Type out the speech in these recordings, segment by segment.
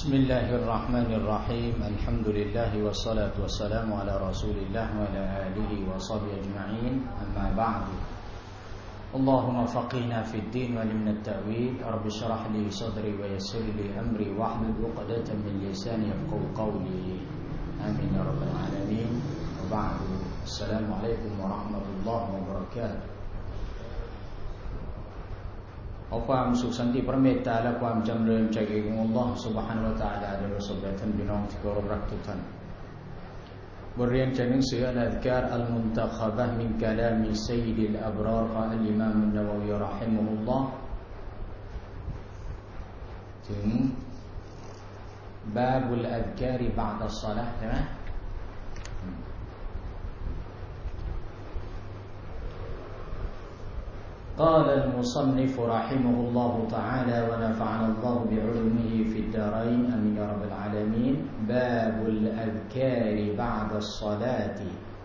بسم الله الرحمن الرحيم الحمد لله والصلاة والسلام على رسول الله وعلى آله وصحبه أجمعين أما بعد اللهم فقهنا في الدين وعلمنا التأويل رب اشرح لي صدري ويسر لي أمري واحلل عقدة من لساني يفقهوا قولي آمين يا رب العالمين وبعد السلام عليكم ورحمة الله وبركاتهขอความสุขสันติพระเมตตาและความจำเริญใจแก่องค์อัลเลาะห์ซุบฮานะฮูวะตะอาลาได้ประสบแด่ท่านพี่น้องที่เคารพรักทุกท่านบทเรียนจากหนังสืออัลอัซการอัลมุนตะคบะฮ์มินกะลามิซัยยิดอัลอับรารของอัลอิมามอันนะวะวีเราะฮิมะฮุลลอฮ์ถึงบาบุลอัซการบะอ์ดัศศอลาห์ใช่ไหมقال المصنف رحمه الله تعالى ونفعنا الله بعلومه في الدارين آمين يا رب العالمين باب الأذكار بعد الصلاة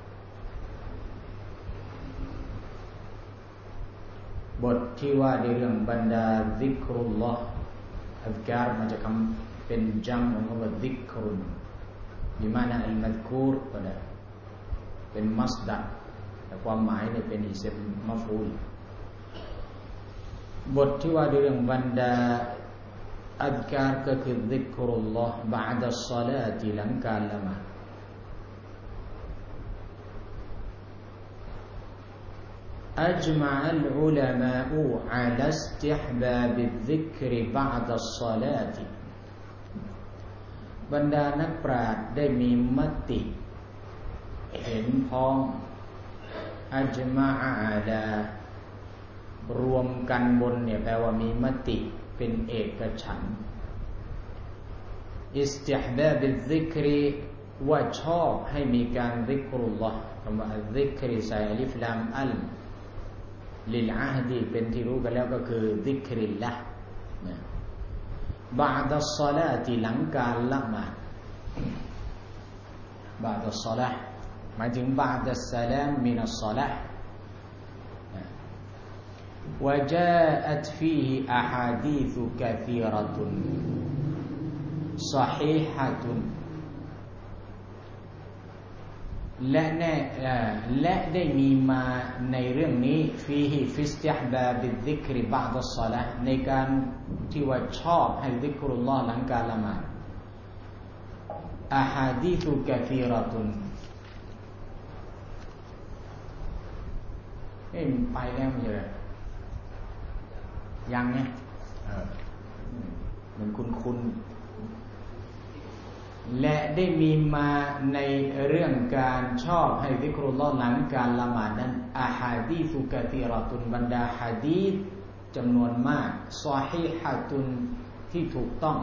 บทที่ว่าในเรื่องบรรดาซิกรุลลอฮ์อัซการมาจากคำเป็นจัมของคำว่าซิกรุนมีมานะอัลมัซคูรก็ได้เป็นมัสดัรแต่ความหมายเนี่ยเป็นอิสมมัฟอูลบทที่ว่าด้วยเรื่องบรรดาอัซการก็คือซิกรุลลอฮ์บะอ์ดัศศอลาตหลังการละหมาดأجمع العلماء على استحباب الذكر بعد الصلاة บรรดานักปราชญ์ได้มีมติเห็นพ้องอัจมะอะลารวมกันบนเนี่ยแปลว่ามีมติเป็นเอกฉันท์อิสติห์บาบิซิกรีว่าชอบให้มีการซิกรุลลอฮ์คำว่าซิกรีใส่อลิฟลามอัลลิลอะฮดีเป็นที่รู้กันแล้วก็คือซิกริลละห์บะอ์ดัศศอลาติหลังการละหมาดบะอ์ดัศศอลาห์หมายถึงบะอ์ดัสสลามมินัสศอลาห์وجاءت فيه أحاديث كثيرة صحيحة และได้มีมาในเรื่องนี้ฟีฮิฟิสติห์บาบิซิกริบะอ์ดัศศอลาห์ในการที่ว่าชอบให้ซิกรุลลอฮ์หลังการละหมาดอะฮาดีซุกะซีเราะตุนไปแล้วมันจะยังไงมันคุ้นและได้มีมาในเรื่องการชอบให้ซิกรุลลอฮ์หลังการละหมาดนั้นอะฮาดีซุกะซีเราะตุนบรรดาหะดีษจำนวนมากซอฮีฮะตุนที่ถูกต้อง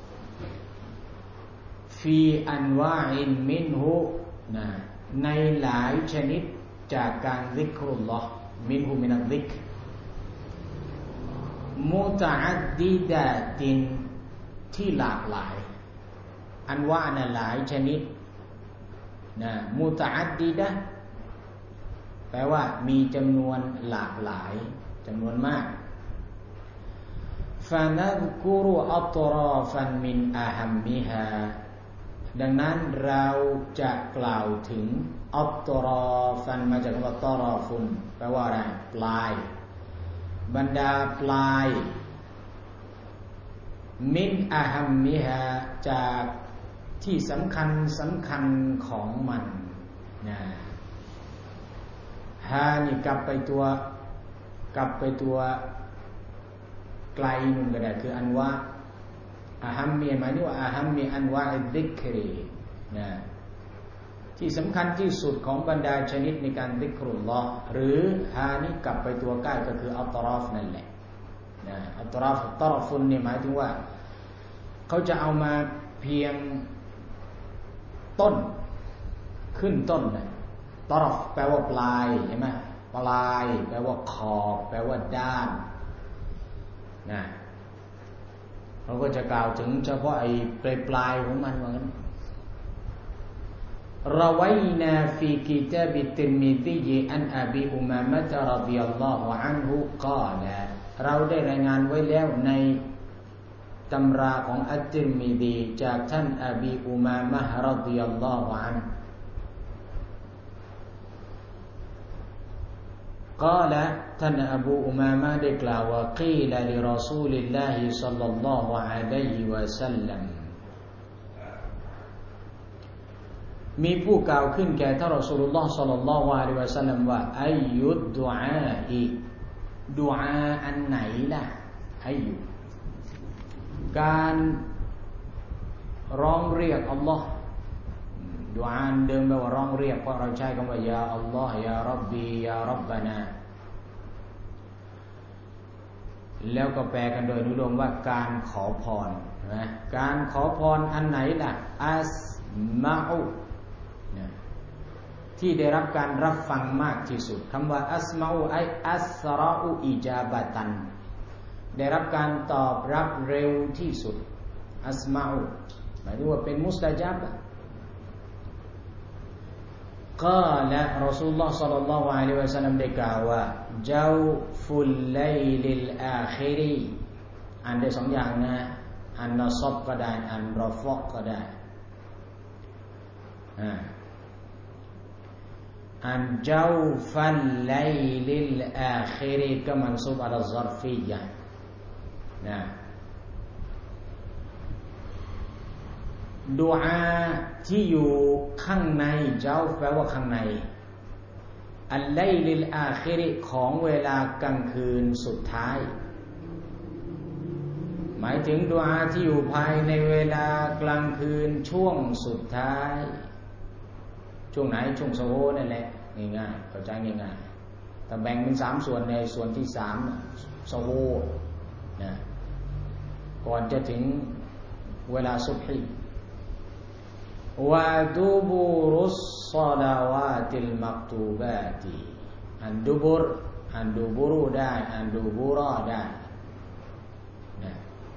ฟีอันวาอินมินฮุในหลายชนิดจากการซิกรุลลอฮ์มินฮุมินัซซิกรมุตะอัดดิดะตินที่หลากหลายอันว่าน่ะหลายชนิดมุตะอัดดิดะแปลว่ามีจำนวนหลากหลายจำนวนมากฟะนัซกุรุอัตราฟันมินอะฮัมมิฮาดังนั้นเราจะกล่าวถึงอัตราฟันมาจากคำว่าตรอฟุนแปลว่าอะไรปลายบรรดาปลายมินอะฮัมมิฮาจากที่สำคัญของมันฮานี่กลับไปตัวไกลนุ่นก็ได้คืออันว่าอะฮัมมีหมายถึงว่าอะฮัมมีอันวาอิซิกรีที่สำคัญที่สุดของบรรดาชนิดในการซิกรุลลอฮ์หรือฮานี่กลับไปตัวใกล้ก็คืออัตรอฟนั่นแหละอัตรอฟตรอฟุนเนี่ยหมายถึงว่าเขาจะเอามาเพียงต้นขึ้นต้นตรอฟแปลว่าปลายใช่ไหมปลายแปลว่าขอบแปลว่าด้านเราก็จะกล่าวถึงเฉพาะไอ้ปลายของมันว่างั้นروينا في كتاب الترمذي عن أبي أمامة رضي الله عنه قال เราได้รายงานไว้แล้วในตำราของอัตติรมิซีจากท่านอบีอุมามะฮ์รอฎิยัลลอฮุอันฮุقال ท่านอบูอุมามะได้กล่าวว่ากีลลิรอซูลิลลาฮิศ็อลลัลลอฮุอะลัยฮิวะซัลลัมมีผู้กล่าวขึ้นแก่ท่านรอซูลุลลอฮ์ศ็อลลัลลอฮุอะลัยฮิวะซัลลัมว่าอัยยุดดุอาอิดุอาอันไหนล่ะอัยยุการร้องเรียกอัลลอฮ์ดุอาเดิมแปลว่าร้องเรียกเพราะเราใช้คำว่ายาอัลลอฮ์ยาร็อบบียาร็อบบานาแล้วก็แปลกันโดยอนุโลมว่าการขอพรนะการขอพรอันไหนล่ะอัสมาอุที่ได้รับการรับฟังมากที่สุดคำว่าอัสมาอุไออัสราอุอิจาบะตันได้รับการตอบรับเร็วที่สุดอัสมาอุหมายถึงว่าเป็นมุสตะญับก็และรอซูลุลลอฮ์ศ็อลลัลลอฮุอะลัยฮิวะซัลลัมได้กล่าวว่าเจ้าฟุลไลลิลอาคิรีอ่านได้สองอย่างนะอันนัศบก็ได้อันรอฟะก็ได้อันเจ้าฟัลไลลิลอาคิรีก็มันซุบอัลซอรฟียะนะดุอาที่อยู่ข้างในเจ้าแปลว่าข้างในอัลไลลิลอาคิริของเวลากลางคืนสุดท้ายหมายถึงดุอาที่อยู่ภายในเวลากลางคืนช่วงสุดท้ายช่วงไหนช่วงโซโฮนั่นแหละง่ายๆเข้าใจง่ายๆแต่แบ่งเป็น3ส่วนในส่วนที่3โซโฮนะก่อนจะถึงเวลาซุบฮีวะดุบุรุสศอลาวาติลมักตูบาติอันดุบุรุได้อันดุบุรอได้นะ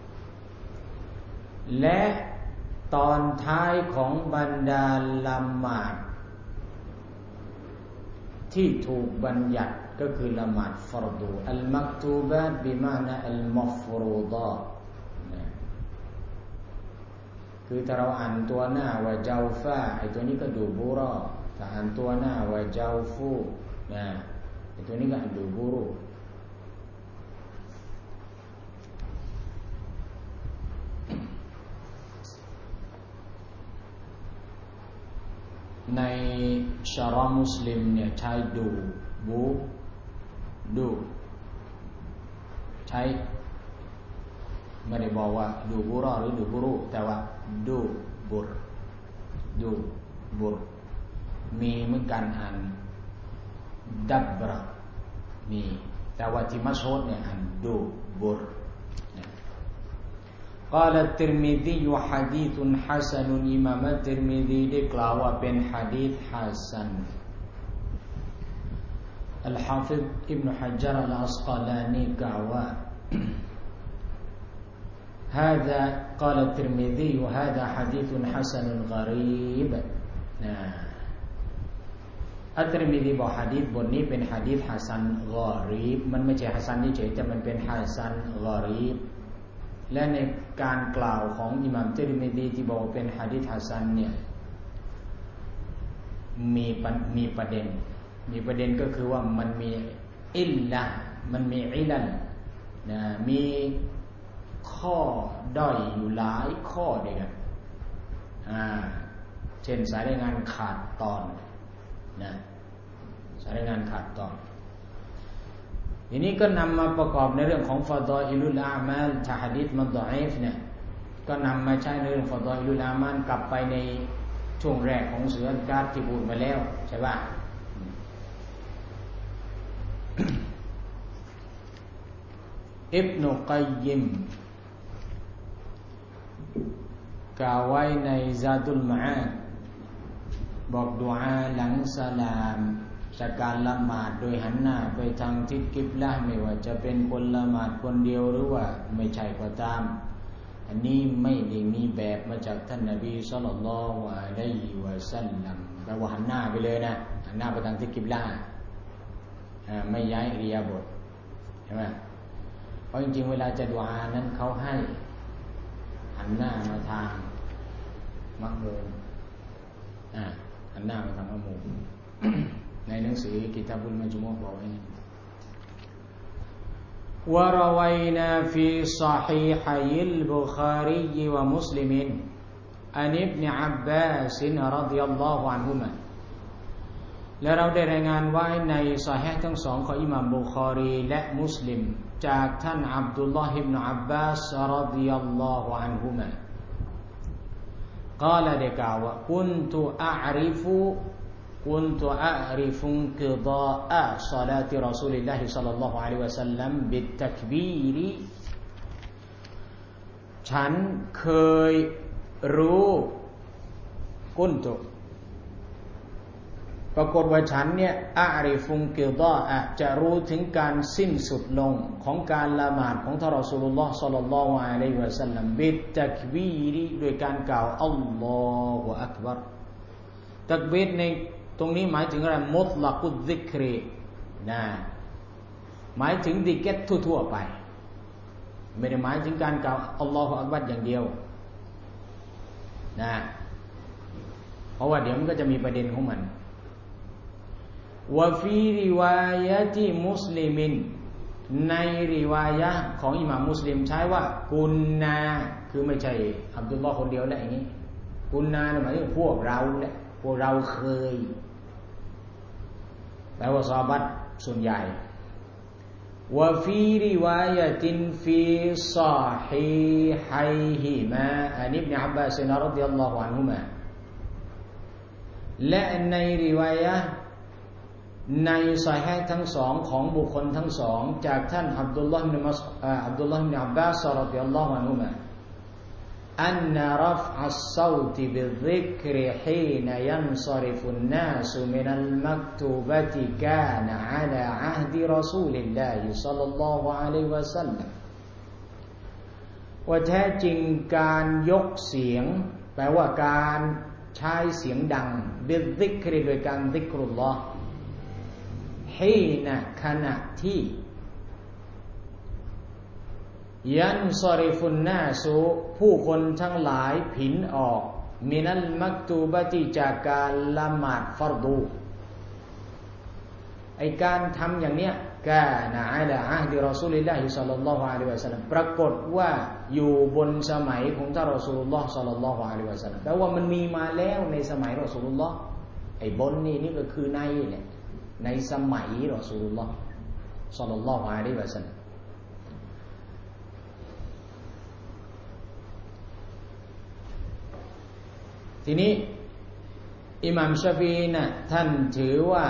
และตอนท้ายของบรรดาละหมาดที่ถูกบัญญัติก็คือละหมาดฟัรดูอัลมักตูบาตบิมานะอัลมัฟรูฎาคือถ้าเราอ่านตัวหน้าว่าเจ้าฟ้าไอ้ตัวนี้ก็ดูบุรอถ้าอ่านตัวหน้าว่าเจ้าฟูนะไอ้ตัวนี้ก็อ่านดูบุรุในชะรอมุสลิมเนี่ยใช้ดูใช้ไม่ได้บอกว่าดูบุรอหรือดูบุรุแต่ว่าดูบุรมีเหมือนกันอ่านดับบรมีแต่ว่าที่มัชฮูรเนี่ยอ่านดูบุรقال الترمذي حديث حسن อิมามอัตติรมิซีได้กล่าวว่าเป็นหะดีษฮัสซันอัลฮาฟิฎอิบนุฮัจญะรอัลอัสกอลานีกล่าวว่าهذا قال الترمذي هذا حديث حسن غريب อัตติรมิซีบอกหะดีษบทนี้เป็นหะดีษฮัสซันกอรีบมันไม่ใช่ฮัสซันเฉยๆแต่มันเป็นฮัสซันกอรีบและในการกล่าวของอิหม่ามติรมิซีที่บอกเป็นหะดีษฮัสซันเนี่ยมีประเด็นก็คือว่ามันมีอิลละมันมีอิลันนะมีข้อด้อยอยู่หลายข้อด้วยกันเช่นสายรายงานขาดตอนนะสายรายงานขาดตอนทีนี้ก็นำมาประกอบในเรื่องของฟาฎออิลุลอามัลถ้าหะดีษมันฎออีฟเนี่ยก็นำมาใช้ในเรื่องฟาฎออิลุลอามัลกลับไปในช่วงแรกของเสือการที่พูดมาแล้วใช่ป่ะอิบนุกัยยิมกล่าวไว้ในซาตุลมะอาดบอกดุอาหลังสลามจากการละหมาดโดยหันหน้าไปทางทิศกิบละห์ไม่ว่าจะเป็นคนละหมาดคนเดียวหรือว่าไม่ใช่ก็ตามอันนี้ไม่ได้มีแบบมาจากท่านนบีศ็อลลัลลอฮุอะลัยฮิวะซัลลัมแปลว่าหันหน้าไปเลยนะหันหน้าไปทางทิศกิบละห์ไม่ย้ายอิริยาบถใช่ไหมเพราะจริงๆเวลาจะดุอานั้นเขาให้หันหน้ามาทางมักมูมหันหน้ามาทางมักมูม ในหนังสือกิตาบุลมัจมูอบอกไว้وروينا في صحيحي البخاري ومسلم عن ابن عباس رضي الله عنهما และเราได้รายงานไว้ในซอฮีฮ์ทั้งสองของอิหม่ามบุคอรีและมุสลิมจากท่านอับดุลลอฮ์อิบนุอับบาสรฎิยัลลอฮุอันฮุมากล่าวได้กล่าวว่ากุนตุอะอริฟุกิฎาอะศอลาติรอซูลิลลาฮิศ็อลลัลลอฮุอะลัยฮิวะซัลลัมบิตตักบีรฉันเคยรู้กุนตุปรากฏว่าฉันเนี่ยอะริฟุงกิฎาอะจะรู้ถึงการสิ้นสุดลงของการละหมาดของท่านรอซูลุลลอฮ์ศ็อลลัลลอฮุอะลัยฮิวะซัลลัมบิตตักบีรด้วยการกล่าวอัลลอฮุอักบัรตักบีรในตรงนี้หมายถึงอะไรมุตลักุดซิกรีนะหมายถึงดิกรทั่วๆไปไม่ได้หมายถึงการกล่าวอัลลอฮุอักบัรอย่างเดียวนะเพราะว่าเดี๋ยวมันก็จะมีประเด็นของมันวะฟีริวายะติมุสลิมินในริวายะห์ของอิหม่ามมุสลิมใช้ว่ากุนนาคือไม่ใช่อับดุลลอฮ์คนเดียวแล้วอย่างนี้กุนนาหมายถึงพวกเราแหละพวกเราเคยแปลว่าซอฮาบะห์ส่วนใหญ่วะฟีริวายะตินฟีศอฮีฮัยฮิมาอันอิบนุอับบาสรฎิยัลลอฮุอันฮุมาและในริวายะห์ในซอฮีฮ์ทั้งสองของบุคคลทั้งสองจากท่านอับดุลลอฮ์อิบนุอับบาสรฎิยัลลอฮุอันฮุมาอันนะรัฟอัศศอติบิซซิกรฮีนยันศริฟุนนาสมินัลมักตูบะติกานะอะลาอะห์ดิรอซูลิลลาฮิศ็อลลัลลอฮุอะลัยฮิวะซัลลัมว่าแท้จริงการยกเสียงแปลว่าการใช้เสียงดังบิซซิกรโดยการซิกรุลลอฮ์ฮีนะขณะที่ยันซอริฟุนนาสุผู้คนทั้งหลายผินออกมินัลมักตูบะติจากการละหมาดฟัรดูไอการทำอย่างเนี้ยกานะอะลาอะห์ดิรอซูลิลลาฮิศ็อลลัลลอฮุอะลัยฮิวะซัลลัมปรากฏว่าอยู่บนสมัยของท่านรอซูลุลลอฮ์ศ็อลลัลลอฮุอะลัยฮิวะซัลลัมแปลว่ามันมีมาแล้วในสมัยรอซูลุลลอฮ์ไอบนนี่ก็คือในแหละในสมัยรอซูลุลลอฮ์ศ็อลลัลลอฮุอะลัยฮิวะซัลลัมทีนี้อิหม่ามชาฟีอีน่ะท่านถือว่า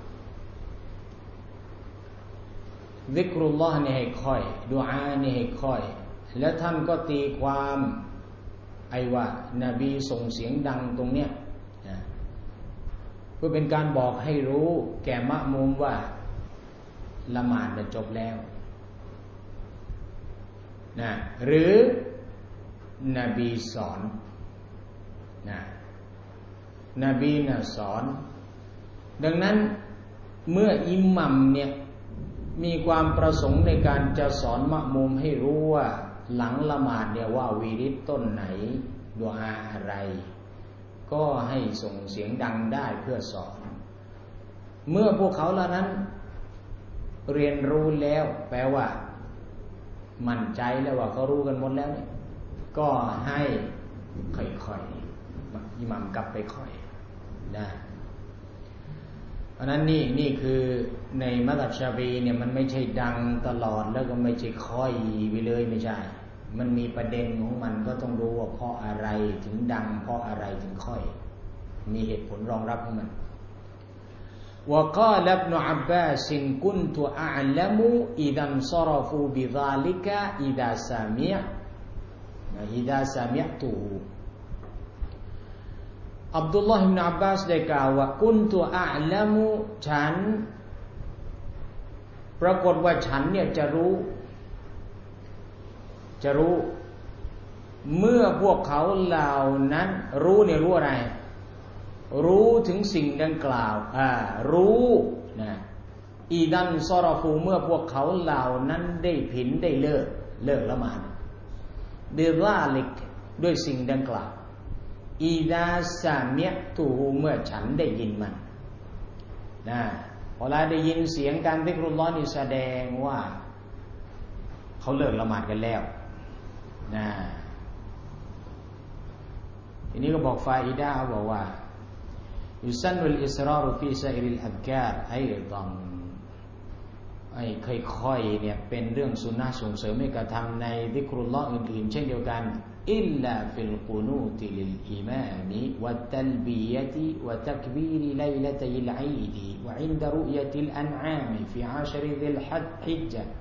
ซิกรุลลอฮ์นี่ให้ค่อยดุอานี่ให้ค่อยแล้วท่านก็ตีความว่านบีส่งเสียงดังตรงเนี้ยเพื่อเป็นการบอกให้รู้แก่มะมุมว่าละหมาดจบแล้วนะหรือนบีสอนนบีสอนดังนั้นเมื่ออิหมัมเนี่ยมีความประสงค์ในการจะสอนมะมุมให้รู้ว่าหลังละหมาดเนี่ยว่าวีริดต้นไหนดุอาอะไรก็ให้ส่งเสียงดังได้เพื่อสอนเมื่อพวกเขาเหล่านั้นเรียนรู้แล้วแปลว่ามั่นใจแล้วว่าเขารู้กันหมดแล้วเนี่ยก็ให้ค่อยๆอิหมัมกลับไปค่อยได้เพราะนั้นนี่คือในมัซฮับชาฟีเนี่ยมันไม่ใช่ดังตลอดแล้วก็ไม่ใช่ค่อยไปเลยไม่ใช่มันมีประเด็นของมันก็ต้องรู้ว่าเพราะอะไรถึงดังเพราะอะไรถึงค่อยมีเหตุผลรองรับของมันوقال ابن عباس كنت أعلم إذا انصرفوا بذلك إذا سمعته อับดุลลอฮ์ อิบนุ อับบาสได้กล่าวว่ากุนตุอะละมุฉันปรากฏว่าฉันเนี่ยจะรู้เมื่อพวกเขาเหล่านั้นรู้เนี่ยรู้อะไรรู้ถึงสิ่งดังกล่าวรู้นะอีดันซอรอฟูเมื่อพวกเขาเหล่านั้นได้ผินได้เลิกละหมาดบิซาลิกด้วยสิ่งดังกล่าวอิดาซามิยตุฮูเมื่อฉันได้ยินมันนะเวลาได้ยินเสียงการซิกรุลลอฮ์นี่แสดงว่าเขาเลิกละหมาดกันแล้วนะทีนี้ก็บอกฟาอิดาบอกว่ายุซันนุลอิสรารุฟีซาอิริลอัซการ์ไอ้ต้องค่อยๆเนี่ยเป็นเรื่องสุนนะส่งเสริมให้กระทำในซิกรุลลอฮ์อื่นๆเช่นเดียวกันอิลลาฟิลกุนูติลิลอิมามวัตตัลบียะติวะตักบีรไลละตัยลอีดวะอินดะรุยะติลอันอามฟิอาชริซิลฮิจญะห์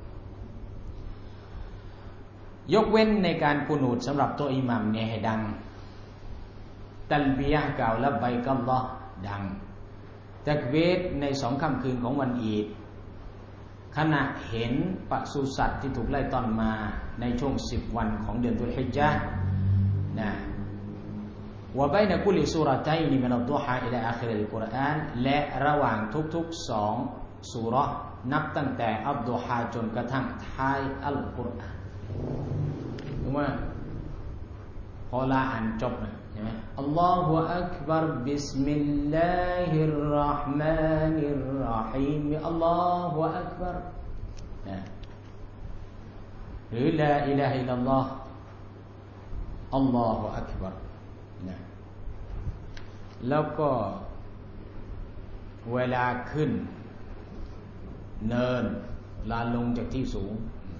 ยกเว้นในการกุนูตสำหรับตัวอิหมัมเนี่ยให้ดังตัลบียะห์กล่าวละบัยกัลลอฮ์ดังตักบีรใน2ค่ำคืนของวันอีดขณะเห็นปศุสัตว์ที่ถูกไล่ต้อนมาในช่วง10วันของเดือนตุลฮิจญะห์นะวะบัยนะกุลิซูเราะตัยนิมินัดดุฮาอิลาอาคิริลกุรอานและระหว่างทุกๆ2ซูเราะห์นับตั้งแต่อัดดุฮาจนกระทั่งท้ายอัลกุรอานถูกมั้ยพอละอ่านจบนะใช่มั้ยอัลลอฮุอักบัรบิสมิลลาฮิรเราะห์มานิรเราะฮีมอัลลอฮุอักบัรนะหรือลาอิลาฮะอิลลัลลอฮ์อัลลอฮุอักบัรนะแล้วก็เวลาขึ้นเนินลาลงจากที่สูง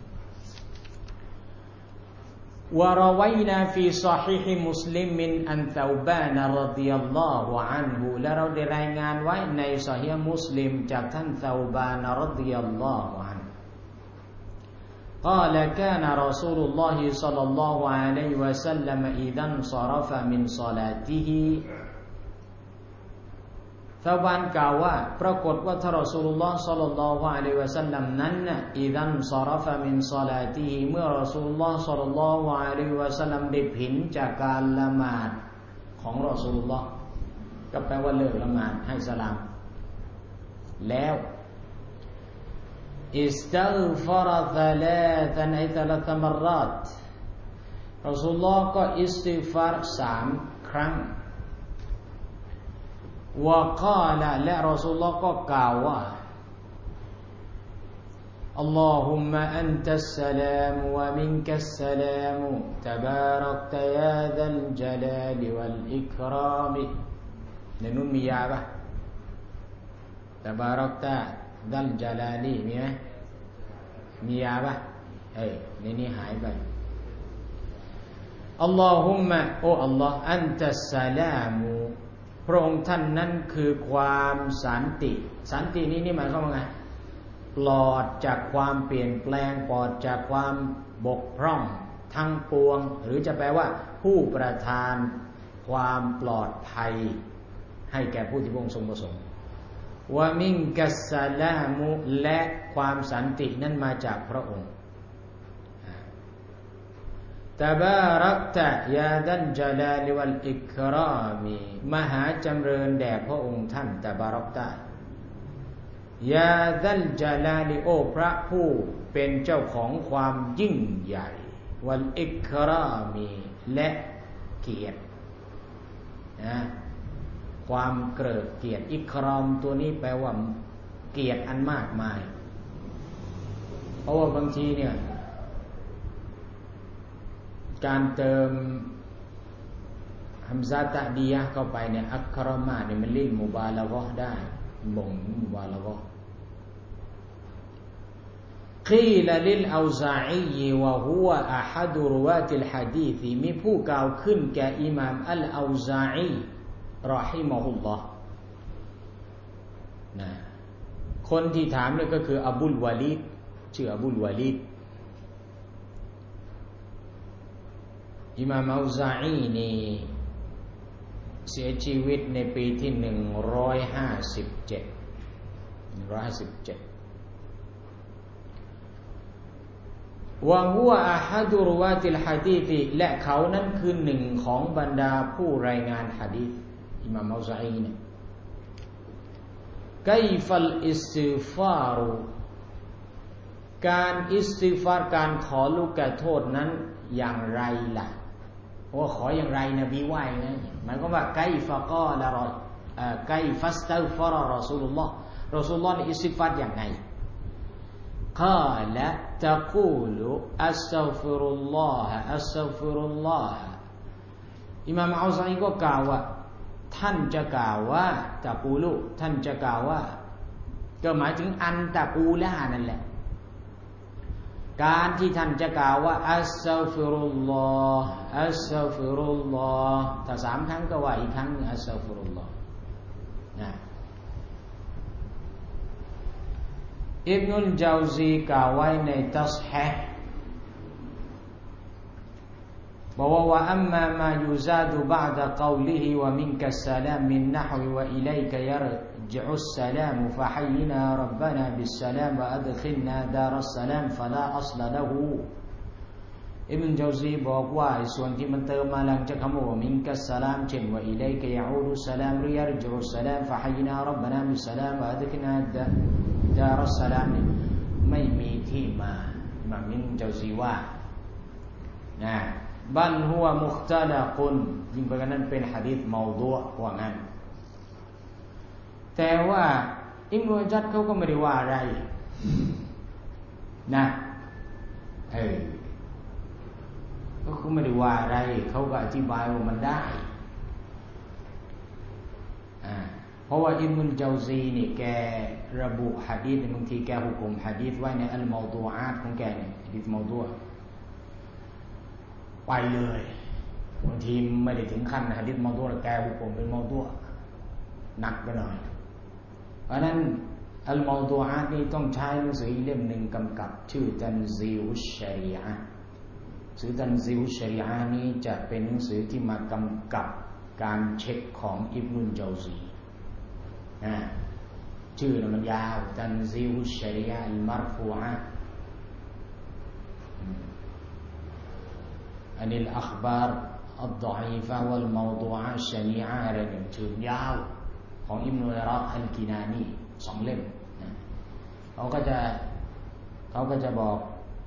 وروينا في صحيح مسلم عن ثوبان رضي الله عنه และเราได้รายงานไว้ในซอฮีฮ์มุสลิมจากท่านเซาบานรฎิยัลลอฮุอันฮุ قال كان رسول الله صلى الله عليه وسلم إذا انصرف من صلاته ซาบานกล่าวว่าปรากฏว่าท่านรอซูลุลลอฮ์ศ็อลลัลลอฮุอะลัยฮิวะซัลลัมนั้นน่ะอิซันซอรฟะมินศอลาติฮิเมื่อรอซูลุลลอฮ์ศ็อลลัลลอฮุอะลัยฮิวะซัลลัมได้ผินจากการละหมาดของรอซูลุลลอฮ์ก็แปลว่าเลิกละหมาดให้สลามแล้วอิสตัฆฟารซะลาซัน3 มรรตรอซูลุลลอฮ์ก็อิสติฆฟาร3 ครั้งวะกาละและรอซูลุลลอฮ์ก็กล่าวว่าอัลลอฮุมมะอันตัสสลามวะมินกัสสลามตะบารักตะยาซัลญะลาลิวัลอิกรามในนู้นมียาป่ะตะบารักตะซัลญะลาลีมีมั้ยมียาป่ะในนี้หายไปอัลลอฮุมมะโออัลลอฮ์อันตัสสลามพระองค์ท่านนั้นคือความสันติสันตินี้หมายความว่าไงปลอดจากความเปลี่ยนแปลงปลอดจากความบกพร่องทั้งปวงหรือจะแปลว่าผู้ประทานความปลอดภัยให้แก่ผู้ที่พระองค์ทรงประสงค์วะมินกัสสลามุและความสันตินั้นมาจากพระองค์ตะบารักตะยาดัลญะลาลิวัลอิกรามมหาจำเริญแด่พระองค์ท่านตะบารักตะยาดัลญะลาลิโอพระผู้เป็นเจ้าของความยิ่งใหญ่วัลอิกรามและเกียรตินะความเกิดเกียรติอิกรามตัวนี้แปลว่าเกียรติอันมากมายเพราะว่าบางทีเนี่ยการเติมฮัมซะตะดียะห์เข้าไปเนี่ยอักรอมะเนี่ยมันลิลมุบาละฆะห์ได้บ่งมุบาละฆะห์กีลลิลเอาซาอีวะฮุวะอะฮัดุรวาติลหะดีษมีผู้กล่าวขึ้นแก่อิหม่ามอัลเอาซาอีรอฮิมะฮุลลอฮ์นะคนที่ถามเนี่ยก็คืออบุลวะลีดชื่ออบุลวะลีดอิหม่ามอัลซาอีนี่เสียชีวิตในปีที่157วะฮุวะอะฮัดุรวาติลหะดีษและเขานั้นคือหนึ่งของบรรดาผู้รายงานหะดีษอิหม่ามอัลซาอีเนี่ยไกฟัลอิสติฆฟารุการอิสติฆฟารการขอลูกแก่โทษนั้นอย่างไรล่ะว่าขออย่างไรนบีว่าอย่างไงหมายความว่าไกฟะกอละรอไกฟัสตัฆฟะรอรอซูลุลลอฮ์รอซูลุลลอฮ์อิสติฆฟารอย่างไงกาละตะกูลุอัสตัฆฟิรุลลอฮะอัสตัฆฟิรุลลอฮะอิหม่ามอัลซออีก็กล่าวว่าท่านจะกล่าวว่าตะกูลุท่านจะกล่าวว่าก็หมายถึงอันตะกูละนั่นแหละการที่ท่านจะกล่าวว่าอัสตัฆฟิรุลลอฮ์อัสตัฆฟิรุลลอฮ์ถ้า3ครั้งก็ว่าอีกครั้งอัสตัฆฟิรุลลอฮ์นะอิบนุลญาวซีกล่าวไว้ในตัศฮีห์บอกว่าอัมมามายุซาดุบะอ์ดะกอลิฮิวะมินกัสสลามมินนะฮวิวะอิลัยกะยะรจิอุสสลามฟะฮัยนารับบานาบิสสลามวะอัดคิลนาดารัสสลามฟะลาอัศลละฮูอิบนุลญาวซีบอกว่าส่วนที่มันเติมมาหลังจากคำว่ามินกัสสลามเช่นวะอิลัยกะยะอูดุสสลามริยรจิอุสสลามฟะฮัยนารับบานาบิสสลามวะอัดคิลนาดารัสสลามไม่มีที่มาอิหม่ามอิบนุลญาวซีว่านะบัลฮุวะมุคตะละกุนยิ่งไปกว่านั้นเป็นหะดีษเมาดุอ์ว่างั้นแต่ว่าอิบนุจัดเขาก็ไม่ได้ว่าอะไรนะก็คือไม่ได้ว่าอะไรเขาก็อธิบายว่ามันได้เพราะว่าอิบนุลญาวซีนี่แกระบุหะดีษบางทีแกหุกุมหะดีษไว้ในอัลเมาดูอาตของแกเนี่ยหะดีษเมาดุอ์ไปเลยบางทีไม่ได้ถึงขั้นหะดีษเมาดุอ์แกหุกุมเป็นเมาดุอ์หนักไปหน่อยเพราะนั้นอัลเมาดูอาตนี่ต้องใช้หนังสือเล่มหนึ่งกำกับชื่อตันซีอุชชะรีอะห์ชื่อตันซีอุชชะรีอะห์นี้จะเป็นหนังสือที่มากำกับการเช็คของอิบนุลญาวซีชื่อมันยาวตันซีอุชชะรีอะห์อัลมัรฟูอะห์อันนี้อัคบาร์อัลฎออีฟะวัลเมาดูอะห์ชะนีอะห์อะไรเนี่ยชื่อยาวของอิบนุอิราอัลกินานี2เล่มนะเขาก็จะบอก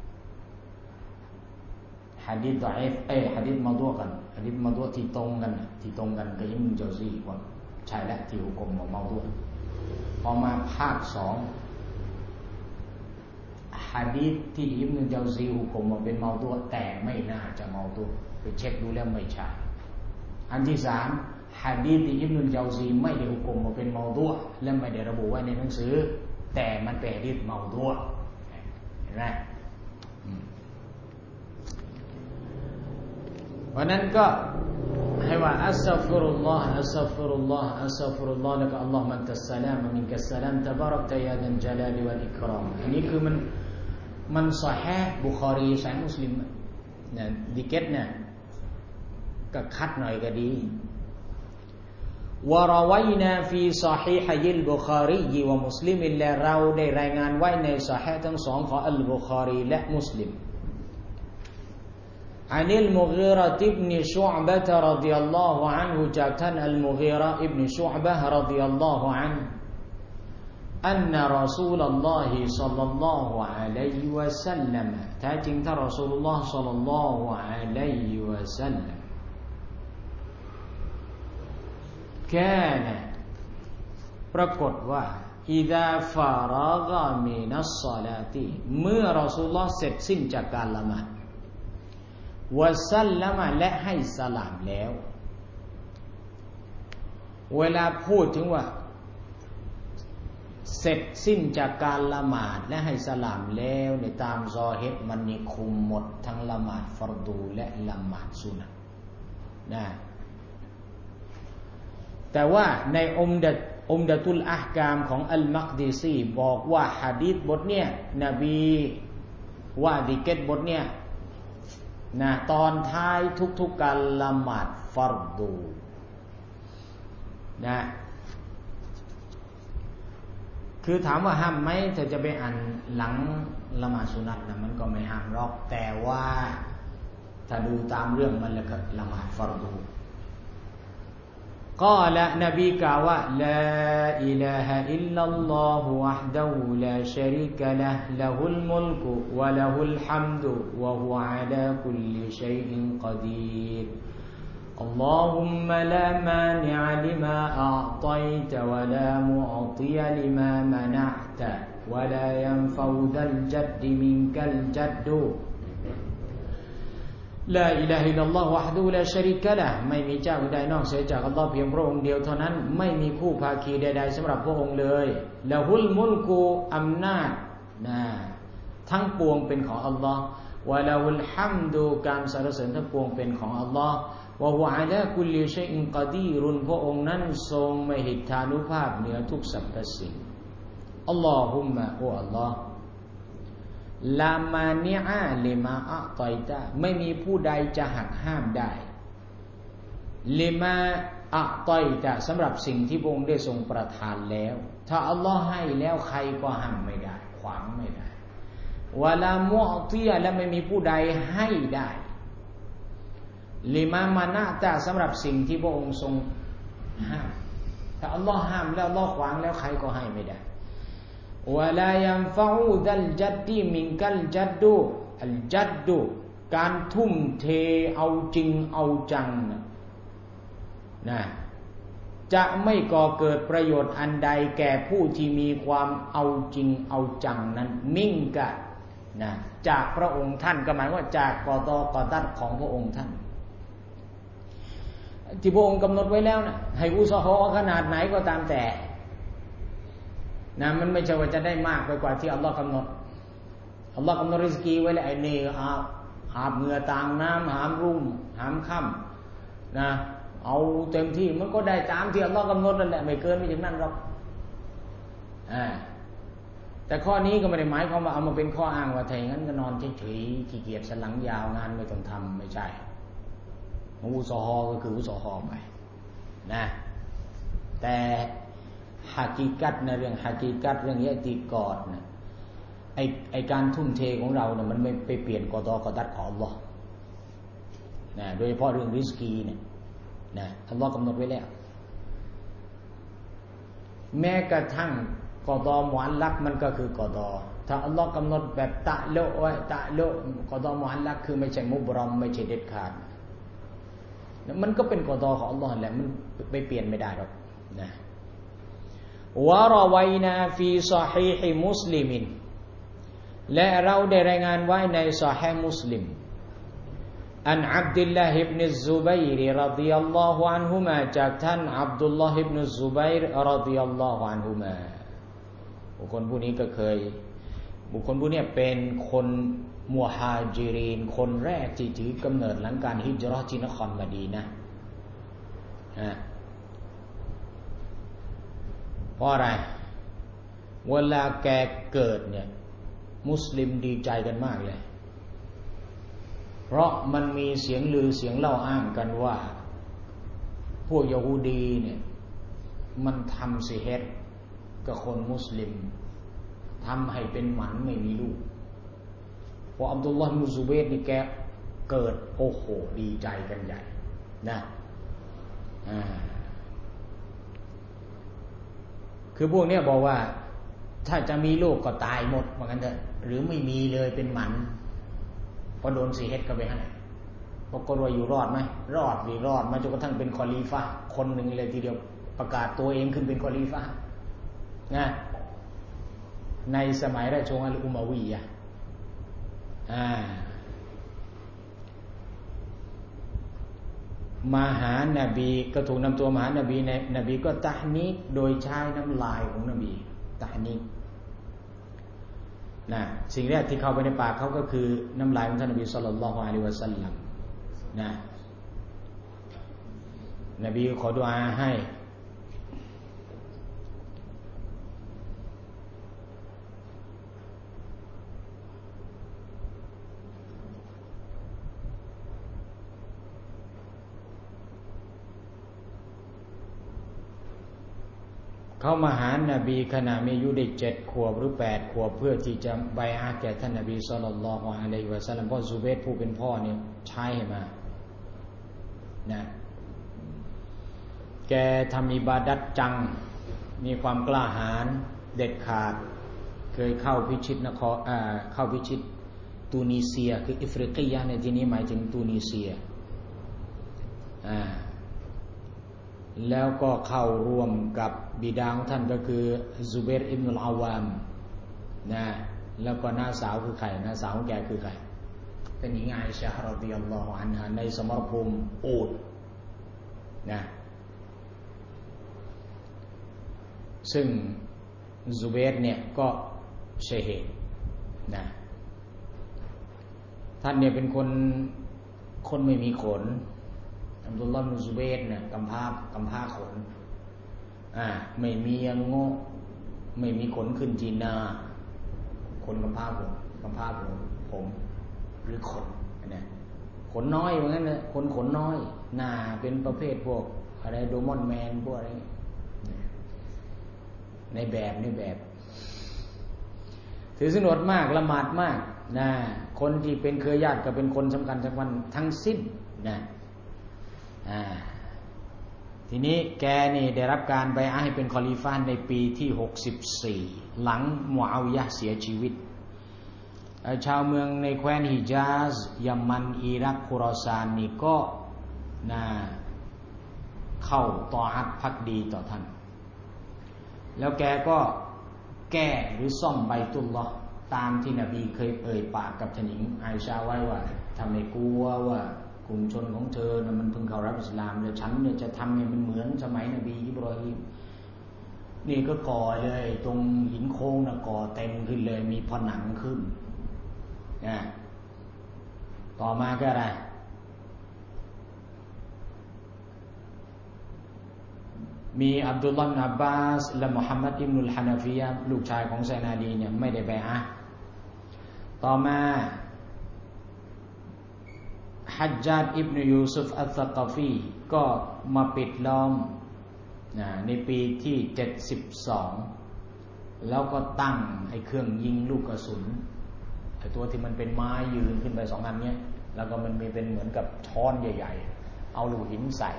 หะดีษฎออีฟหะดีษเมาดูอ์กันหะดีษเมาดูอ์ที่ตรงกันกับอิบนุลญาวซีว่าใช่แล้วที่หุกุมว่าเมาดูอ์พอมาภาค2หะดีษที่อิบนุลญาวซีหุกุมว่าเป็นเมาดูอ์แต่ไม่น่าจะเมาดูอ์ไปเช็คดูแล้วไม่ใช่อันที่3หะดีษที่อิบนุลญาวซีไม่ได้หุกุมว่าเป็นเมาดุอ์และไม่ได้ระบุไว้ในหนังสือแต่มันเป็นหะดีษเมาดุอ์เห็นไหมเพราะนั้นก็ให้ว่าอัสตัฆฟิรุลลอฮ์อัสตัฆฟิรุลลอฮ์อัสตัฆฟิรุลลอฮ์แล้วก็อัลลอฮุมันตัสสลามมินกัสสลามตะบารักตะยาดัลญะลาลิวัลอิกรามอันนี้คือมันซอฮีห์บุคอรีซอฮีห์มุสลิมนะดิเกตเนี่ยก็คัดหน่อยก็ดีวะรอวัยนาฟีซอฮีฮิลบุคอรีวะมุสลิมและเราได้รายงานไว้ในซอฮีห์ทั้งสองของอัลบุคอรีและมุสลิมعن المغيرة بن شعبة رضي الله عنه จากท่านอัลมุฆีเราะห์อิบนุชุอ์บะฮ์รฎิยัลลอฮุอันฮุอันนะรอซูลุลลอฮิศ็อลลัลลอฮุอะลัยฮิวะซัลลัมแท้จริงท่านรอซูลุลลอฮ์ศ็อลลัลลอฮุอะลัยฮิวะซัลลัมكان ปรากฏว่าอิซาฟารากะมินัสศอลาติเมื่อรอซูลุลลอฮ์เสร็จสิ้นจากการละหมาดวะซัลลัมและให้สลามแล้วเวลาพูดถึงว่าเสร็จสิ้นจากการละหมาดและให้สลามแล้วในตามซอฮิรมันนี่คุมหมดทั้งละหมาดฟัรดูและละหมาดซุนนะแต่ว่าในอุมดะตุลอะห์กามของอัลมักดิซีบอกว่าหะดีษบทเนี้ยนบีว่าดิเกตบทเนี้ยนะตอนท้ายทุกๆการละหมาดฟัรดูนะคือถามว่าห้ามไหมถ้าจะไปอ่านหลังละหมาดสุนัตนะมันก็ไม่ห้ามหรอกแต่ว่าถ้าดูตามเรื่องมันแล้วก็ละหมาดฟัรดูก็ละนบีกล่าวว่าลาอิลาฮะอิลลัลลอฮุวะห์ดะฮูลาชะรีกะละห์ละฮุลมุลกุวะละฮุลฮัมดุวะฮุวะอะลาคุลลิชัยอินกอดีร اللهم لا مانع لما أعطيت ولا معطي لما منعت ولا ينفع ذا الجد منك الجد لا إله إلا الله وحده لا شريك لهไม่มีเจ้าใดนอกเสียจากอัลเลาะห์เพียงพระองค์เดียวเท่านั้นไม่มีคู่ภาคีใดๆสำหรับพระองค์เลยละฮุลมุลกุอำนาจทั้งปวงเป็นของอัลเลาะห์วะละฮุลฮัมดุการสรรเสริญทั้งปวงเป็นของอัลเลาะห์วะฮุอะลากุลิชัยอินกอดีรุนพระองค์นั้นทรงมหิทธานุภาพเหนือทุกสรรพสิ่งอัลลอฮุมมะโออัลลอฮ์ลามานิอาลิมาอะตอยตาไม่มีผู้ใดจะหักห้ามได้ลิมาอะตอยตาสำหรับสิ่งที่พระองค์ได้ทรงประทานแล้วถ้าอัลลอฮ์ให้แล้วใครก็ห้ามไม่ได้ขวางไม่ได้วะลามุอติยะและไม่มีผู้ใดให้ได้ลิมามานะตาสำหรับสิ่งที่พระองค์ทรงห้ามถ้าอัลลอฮ์ห้ามแล้วอัลลอฮ์ขวางแล้วใครก็ให้ไม่ได้วะลายันฟะอูดัลจัดดีมินกัลจัดดูอัลจัดดูการทุ่มเทเอาจริงเอาจังนะจะไม่ก่อเกิดประโยชน์อันใดแก่ผู้ที่มีความเอาจริงเอาจังนั้นมิ่งกะนะจากพระองค์ท่านก็หมายว่าจากกอตอกอตัดของพระองค์ท่านที่พระองค์กำหนดไว้แล้วนะให้อุสฮอขนาดไหนก็ตามแต่นะมันไม่ใช่ว่าจะได้มากไปกว่าที่อัลลอฮ์กำหนดอัลลอฮ์กำหนดริสกีไว้แล้วไอ้นี่หาบเหงื่อต่างน้ำหามรุ่งหามค่ำนะเอาเต็มที่มันก็ได้ตามที่อัลลอฮ์กำหนดนั่นแหละไม่เกินไม่ถึงนั้นหรอกแต่ข้อนี้ก็ไม่ได้หมายความว่าเอามาเป็นข้ออ้างว่าถ้าอย่างนั้นก็นอนเฉยๆขี้เกียจสลังยาวงานไม่ต้องทำไม่ใช่อุสฮอก็คืออุสฮอไปนะแต่ฮากิกัตในเรื่องฮากิกัตเรื่องอิอติกอดนะไอการทุ่มเทของเราเนี่ยมันไม่ไปเปลี่ยนกอตอกอตัดของอัลลอฮ์นะโดยเฉพาะเรื่องริสกีเนี่ยนะอัลลอฮ์กำหนดไว้แล้วแม้กระทั่งกอตอมุอัลลักมันก็คือกอตอถ้าอัลลอฮ์กำหนดแบบตะโลไว้ตะโลกอตอมุอัลลักคือไม่ใช่มุบรอมไม่ใช่เด็ดขาดมันก็เป็นกอตอของอัลลอฮ์แหละมันไปเปลี่ยนไม่ได้หรอกนะวะรอวัยนาฟีซอฮีฮิมุสลิมินและเราได้รายงานไว้ในซอฮีฮ์มุสลิมอันอับดุลลาฮ์อิบนุซุบัยรรอฎิยัลลอฮุอันฮุมาจากท่านอับดุลลาฮ์อิบนุซุบัยรรอฎิยัลลอฮุอันฮุมาบุคคลผู้นี้ก็เคยบุคคลผู้นี้เป็นคนมุฮาจิรินคนแรกที่ถือกำเนิดหลังการฮิจเราะห์ที่นครมะดีนะห์เพราะอะไรเวลาแกเกิดเนี่ยมุสลิมดีใจกันมากเลยเพราะมันมีเสียงลือเสียงเล่าอ้างกันว่าพวกยะฮูดีเนี่ยมันทำซิเฮรกับคนมุสลิมทำให้เป็นหมันไม่มีลูกพออับดุลลอฮ์มุซุเบตนี่แกเกิดโอ้โหดีใจกันใหญ่นะคือพวกนี้บอกว่าถ้าจะมีลูกก็ตายหมดเหมือนกันเถอะหรือไม่มีเลยเป็นหมันพอโดนซีเฮดก็ไปให้ปรากฏว่าอยู่รอดไหมรอดดีรอดมาจนกระทั่งเป็นคอลีฟะห์คนหนึ่งเลยทีเดียวประกาศตัวเองขึ้นเป็นคอลีฟะห์นะในสมัยราชวงศ์อัลอุมัวียะห์มาหานบีก็ถูกนำตัวมาหานบีในนบีก็ตะฮนีกโดยใช้น้ำลายของนบีตะฮนีกนะสิ่งแรกที่เข้าไปในปากเขาก็คือน้ำลายของท่านนบีศ็อลลัลลอฮุอะลัยฮิวะซัลลัมนะนบีขอดุอาให้เขามาหานบีขณะมีอายุได้7 ขวบหรือ8 ขวบเพื่อที่จะบัยอะห์แก่ท่านนบีศ็อลลัลลอฮุอะลัยฮิวะซัลลัมเพราะซุเบตผู้เป็นพ่อเนี่ยใช้ให้มานะแกทำอิบาดัตจังมีความกล้าหาญเด็ดขาดเคยเข้าพิชิตนครเข้าพิชิตตูนิเซียคืออิฟริกียะในที่นี้หมายถึงตูนิเซียแล้วก็เข้าร่วมกับบิดาของท่านก็คือซุบัยรอิบนุลอาวามนะแล้วก็น้าสาวคือใครน้าสาวของแกคือใครเป็นหญิงอาอิชะฮ์รอฎิยัลลอฮุอันฮาในสมรภูมิอูฐนะซึ่งซุบัยรเนี่ยก็ชะฮีดนะท่านเนี่ยเป็นคนไม่มีขนอับดุลลอฮ์ บิน ซุบัยรเนี่ยกำพร้าขนไม่มียังโง่ไม่มีขนขึ้นจีนาคนกำพร้าผมหรือขนนะขนน้อยเหมือนกันนะขนน้อยหน้าเป็นประเภทพวกอะไรโดมอนแมนพวกอะไรในแบบถือศีลอดมากละหมาดมากนะคนที่เป็นเครือญาติก็เป็นคนสำคัญทั้งสิ้นนะทีนี้แกนี่ได้รับการบัยอะห์ให้เป็นคอลิฟะห์ในปีที่64หลังมุอาวิยะห์เสียชีวิตชาวเมืองในแคว้นฮิญาซยะมันอิรักคุรอซานนี่ก็เข้าตออะห์ภักดีต่อท่านแล้วแกก็แก้หรือซ่อมไบตุลลอฮ์ตามที่นบีเคยเอ่ยปากกับท่านหญิงอาอิชะห์ไว้ว่าถ้าไม่กลัวว่ากลุ่มชนของเธอนะมันเพิ่งเข้ารับอิสลามแล้วฉันเนี่ยจะทำให้มันเหมือนสมัยนบีอิบรอฮีมนี่ก็ก่อเลยตรงหินโค้งนะก่อเต็มขึ้นเลยมีผนังขึ้นนะต่อมาก็อะไรมีอับดุลลอฮ์ บิน อับบาสและมุฮัมมัด อิบนุล ฮานาฟิยะห์ลูกชายของไซนาดีเนี่ยไม่ได้บัยอะห์ต่อมาฮัจญาจ อิบนุยูซุฟ อัศษะกอฟีก็มาปิดล้อมในปีที่72แล้วก็ตั้งไอ้เครื่องยิงลูกกระสุนไอ้ตัวที่มันเป็นไม้ยืนขึ้นไป2อันเนี้ยแล้วก็มันมีเป็นเหมือนกับช้อนใหญ่ๆเอาลูกหินใส่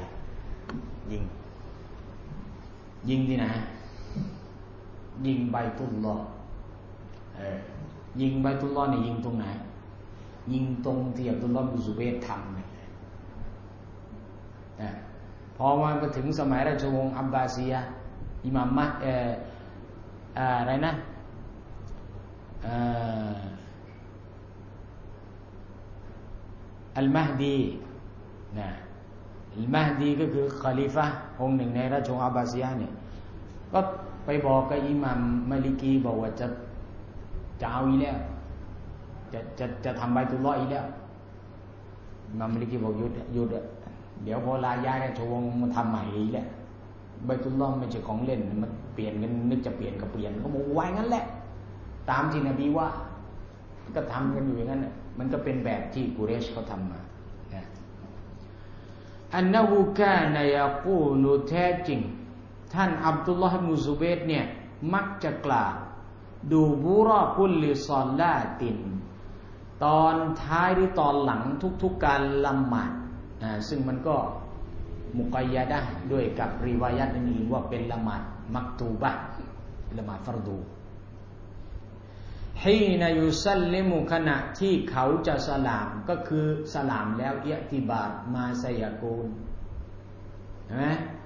ยิงที่ไหนยิงไบตุลลอฮ์ยิงไบตุลลอฮ์เนี่ยยิงตรงไหนยิงตรงที่อับดุลลอฮ์ บิน ซุบัยรทำเนี่ยพอมาถึงสมัยราชวงศ์อับบาซียะห์อิหม่ามอะไรนะอัลมะฮดีอัลมะฮดีก็คือคอลิฟะห์องค์หนึ่งในราชวงศ์อับบาซียะห์เนี่ยก็ไปบอกกับอิหม่ามมาลิกีบอกว่าจะเอาอีแล้วจะทำไบตุลลอฮ์อีแล้วอิหม่ามมาลิกีบอกหยุดเดี๋ยวพอลาย้ายราชวงศ์มันทำใหม่อีกแล้วไบตุลลอฮ์ไม่ใช่ของเล่นมันเปลี่ยนกันนึกจะเปลี่ยนก็เปลี่ยนก็บอกไว้งั้นแหละตามที่นบีว่าก็ทำกันอยู่อย่างนั้นมันก็เป็นแบบที่กุเรชเขาทำมาอันนะฮูกานะยะกูลุแท้จริงท่านอับดุลลอฮ์ บิน ซุบัยรเนี่ยมักจะกล่าวดูบุรอกุลลิศอลาตินตอนท้ายหรือตอนหลังทุกๆการละหมาดซึ่งมันก็มุกัยยะดะห์ด้วยกับริวายัตอื่นๆว่าเป็นละหมาดมักตูบะห์ละหมาดฟัรดูฮีนะยุซัลลิมุขณะที่เขาจะสลามก็คือสลามแล้วอิอ์ติบาดมาซะยะกูลเห็นไหม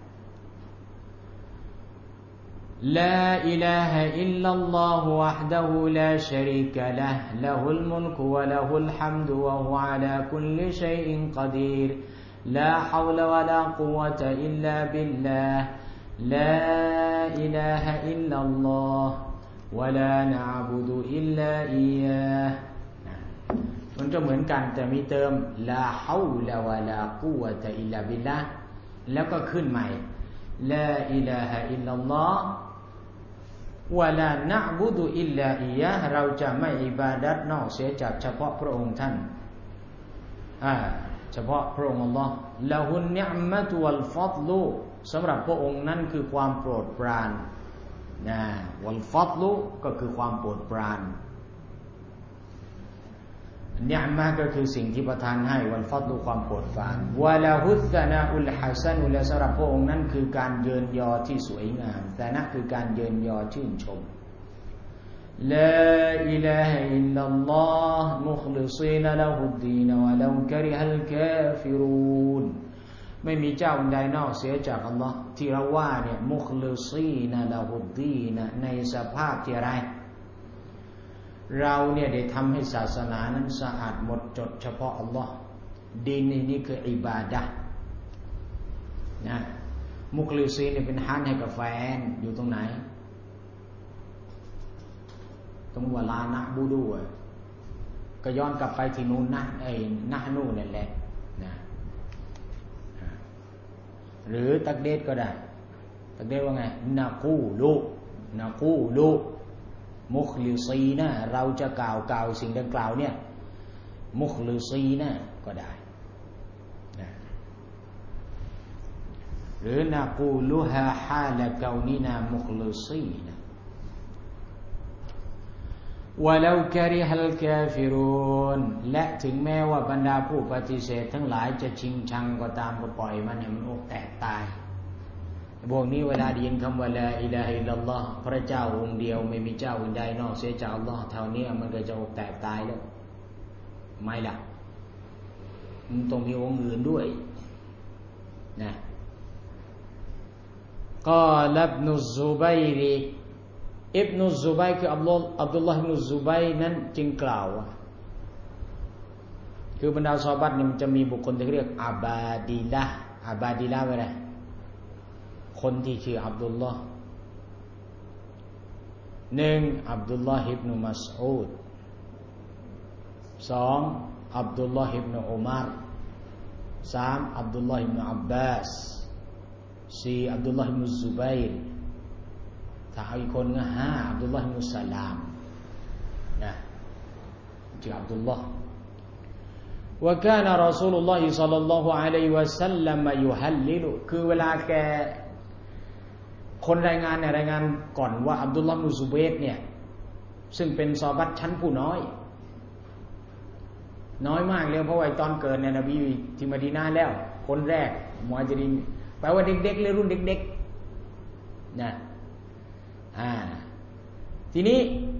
لا إله إلا الله وحده لا شريك له له الملك وله الحمد وهو على كل شيء قدير لا حول ولا قوة إلا بالله لا إله إلا الله ولا نعبد إلا إياه มันก็เหมือนกันแต่มีเติมลาฮาวลาวะลากุวะตะอิลลาบิลลาห์แล้วก็ขึ้นใหม่ลาอิลาฮะอิลลัลลอฮ์วะลานะอ์บุดุอิลลาอิยะห์เราจะไม่อิบาดัตนอกเสียจากเฉพาะพระองค์ท่านเฉพาะพระองค์อัลเลาะห์ละฮุนนิอ์มะตุวัลฟัฎลุสำหรับพระองค์นั้นคือความโปรดปรานวัลฟัฎลุก็คือความโปรดปรานนิอ์มะก็คือสิ่งที่ประทานให้วัลฟัฎลุความโปรดปรานวะละฮุสซะนาอุลฮัสนุและสำหรับพระองค์นั้นคือการเยินยอที่สวยงามแต่นะคือการเยินยอชื่นชมลาอิลาฮะอิลลัลลอฮ์มุคลิซีนละฮุดดีนวะลาวกะริฮัลกาฟิรูนไม่มีเจ้าอื่นใดนอกเสียจากอัลลอฮ์ที่เราว่าเนี่ยมุคลิซีนะละฮุดดีนะในสภาพที่อะไรเราเนี่ยได้ทำให้ศาสนานั้นสะอาดหมดจดเฉพาะอัลลอฮ์ดีนนี่คืออิบาดะห์นะมุคลิซีนเนี่ยเป็นฮันให้กับแฟนอยู่ตรงไหนตรงวลานะบูดูก็ย้อนกลับไปที่นู้นนะนะนู่นนั่นแหละนะหรือตักเดชก็ได้ตักเดชว่าไงนะกูลูมุคลิซีนะเราจะกล่าวสิ่งดังกล่าวเนี่ยมุคลิซีนะก็ได้นะหรือนะกูลุฮาฮาละกาวนีนามุคลิซีนะวะลาคาริฮัลกาฟิรูนและถึงแม้ว่าบรรดาผู้ปฏิเสธทั้งหลายจะชิงชังก็ตามก็ปล่อยมันให้มันอกแตกตายพวกนี้เวลาได้ยินคำว่าลาอิลาฮะอิลลัลลอฮ์พระเจ้าองค์เดียวไม่มีเจ้าอื่นใดนอกเสียจากอัลลอฮ์เท่านี้มันก็จะอกแตกตายแล้วไม่ล่ะมันต้องมีองค์อื่นด้วยนะกอลอิบนุซุบัยรอิบนุซุบัยคืออับดุลลอฮ์อิบนุซุบัยนั้นจึงกล่าวว่าคือบรรดาซอฮาบะห์นี่มันจะมีบุคคลที่เรียกอาบาดิละห์อะไรคนที่ชื่ออับดุลลอฮ์1อับดุลลอฮ์อิบนุมัสอูด2อับดุลลอฮ์อิบนุอุมัร3อับดุลลอฮ์อิบนุอับบาส4อับดุลลอฮ์อิบนุซุบัยรถ้าเอาอีกคนก็5อับดุลลอฮ์อิบนุสลามนะชื่ออับดุลลอฮ์ว่า كان رسول الله صلى الله عليه وسلم يهلل คือเวลาแกคนรายงานเนี่ยรายงานก่อนว่าอับดุลลอฮ์อิบนุซุบัยรเนี่ยซึ่งเป็นซอฮาบะห์ชั้นผู้น้อยมากเลยเพราะว่าตอนเกิดเนี่ยนบีที่มะดีนะห์แล้วคนแรกมุฮัจญิรินแปลว่าเด็กๆเลยรุ่นเด็กๆนะทีนี้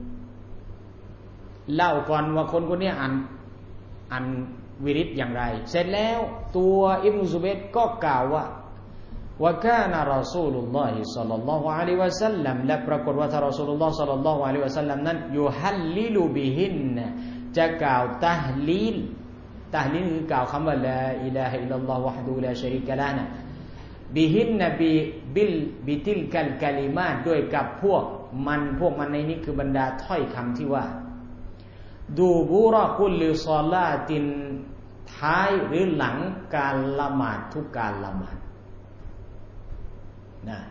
เล่าก่อนว่าคนนี้อ่านวิริดอย่างไรเสร็จแล้วตัวอิบนุซุบัยรก็กล่าวว่าوكان رسول الله صلى الله عليه وسلم และปรากฏว่าท่านรอซูลุลลอฮ์ صلى الله عليه وسلم นั้นยุฮัลลิลุบิฮินจะกล่าวตะฮลีลคือกล่าวคำว่าลาอิลาฮะอิลลัลลอฮ์วะฮ์ดูลาชะรีกะละห์บิฮินบิติลกัลกะลิมาตด้วยกับพวกมันในนี้คือบรรดาถ้อยคำที่ว่าดูบูรอกุลลิศอลาตินท้ายหรือหลังการละหมาดทุกการละหมาดนะ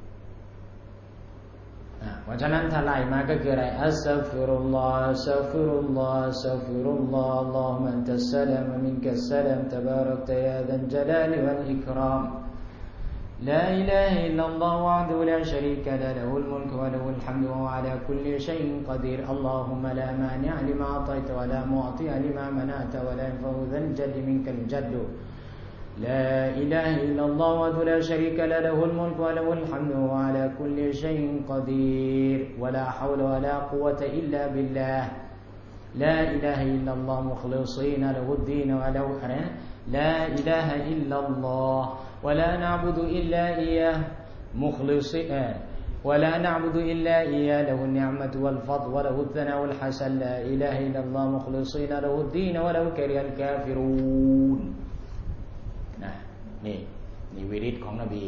เพราะฉะนั้นถ้าไล่มาก็คืออะไรอัสตัฆฟิรุลลอฮ์อัสตัฆฟิรุลลอฮ์อัสตัฆฟิรุลลอฮ์อัลลอฮุมะอันตัสสลามวะมินกัสสลามตะบารักตะยาซัลญะลาลิวัลอิกรามلا إله إلا الله وحده لا شريك له له الملك وله الحمد وهو على كل شيء قدير اللهم لا مانع لما أعطيت ولا معطي لما منعت ولا ينفع ذا الجد منك الجد لا إله إلا الله وحده لا شريك له له الملك وله الحمد وهو على كل شيء قدير ولا حول ولا قوة إلا بالله لا إله إلا الله مخلصين له الدين ولو لا إله إلا الله ولا نعبد إلا إياه مخلصين ولا نعبد إلا إياه له النعمة والفضل وله الثناء الحسن لا إله إلا الله مخلصين له الدين ولو كره الكافرون นี่วิริดของนบี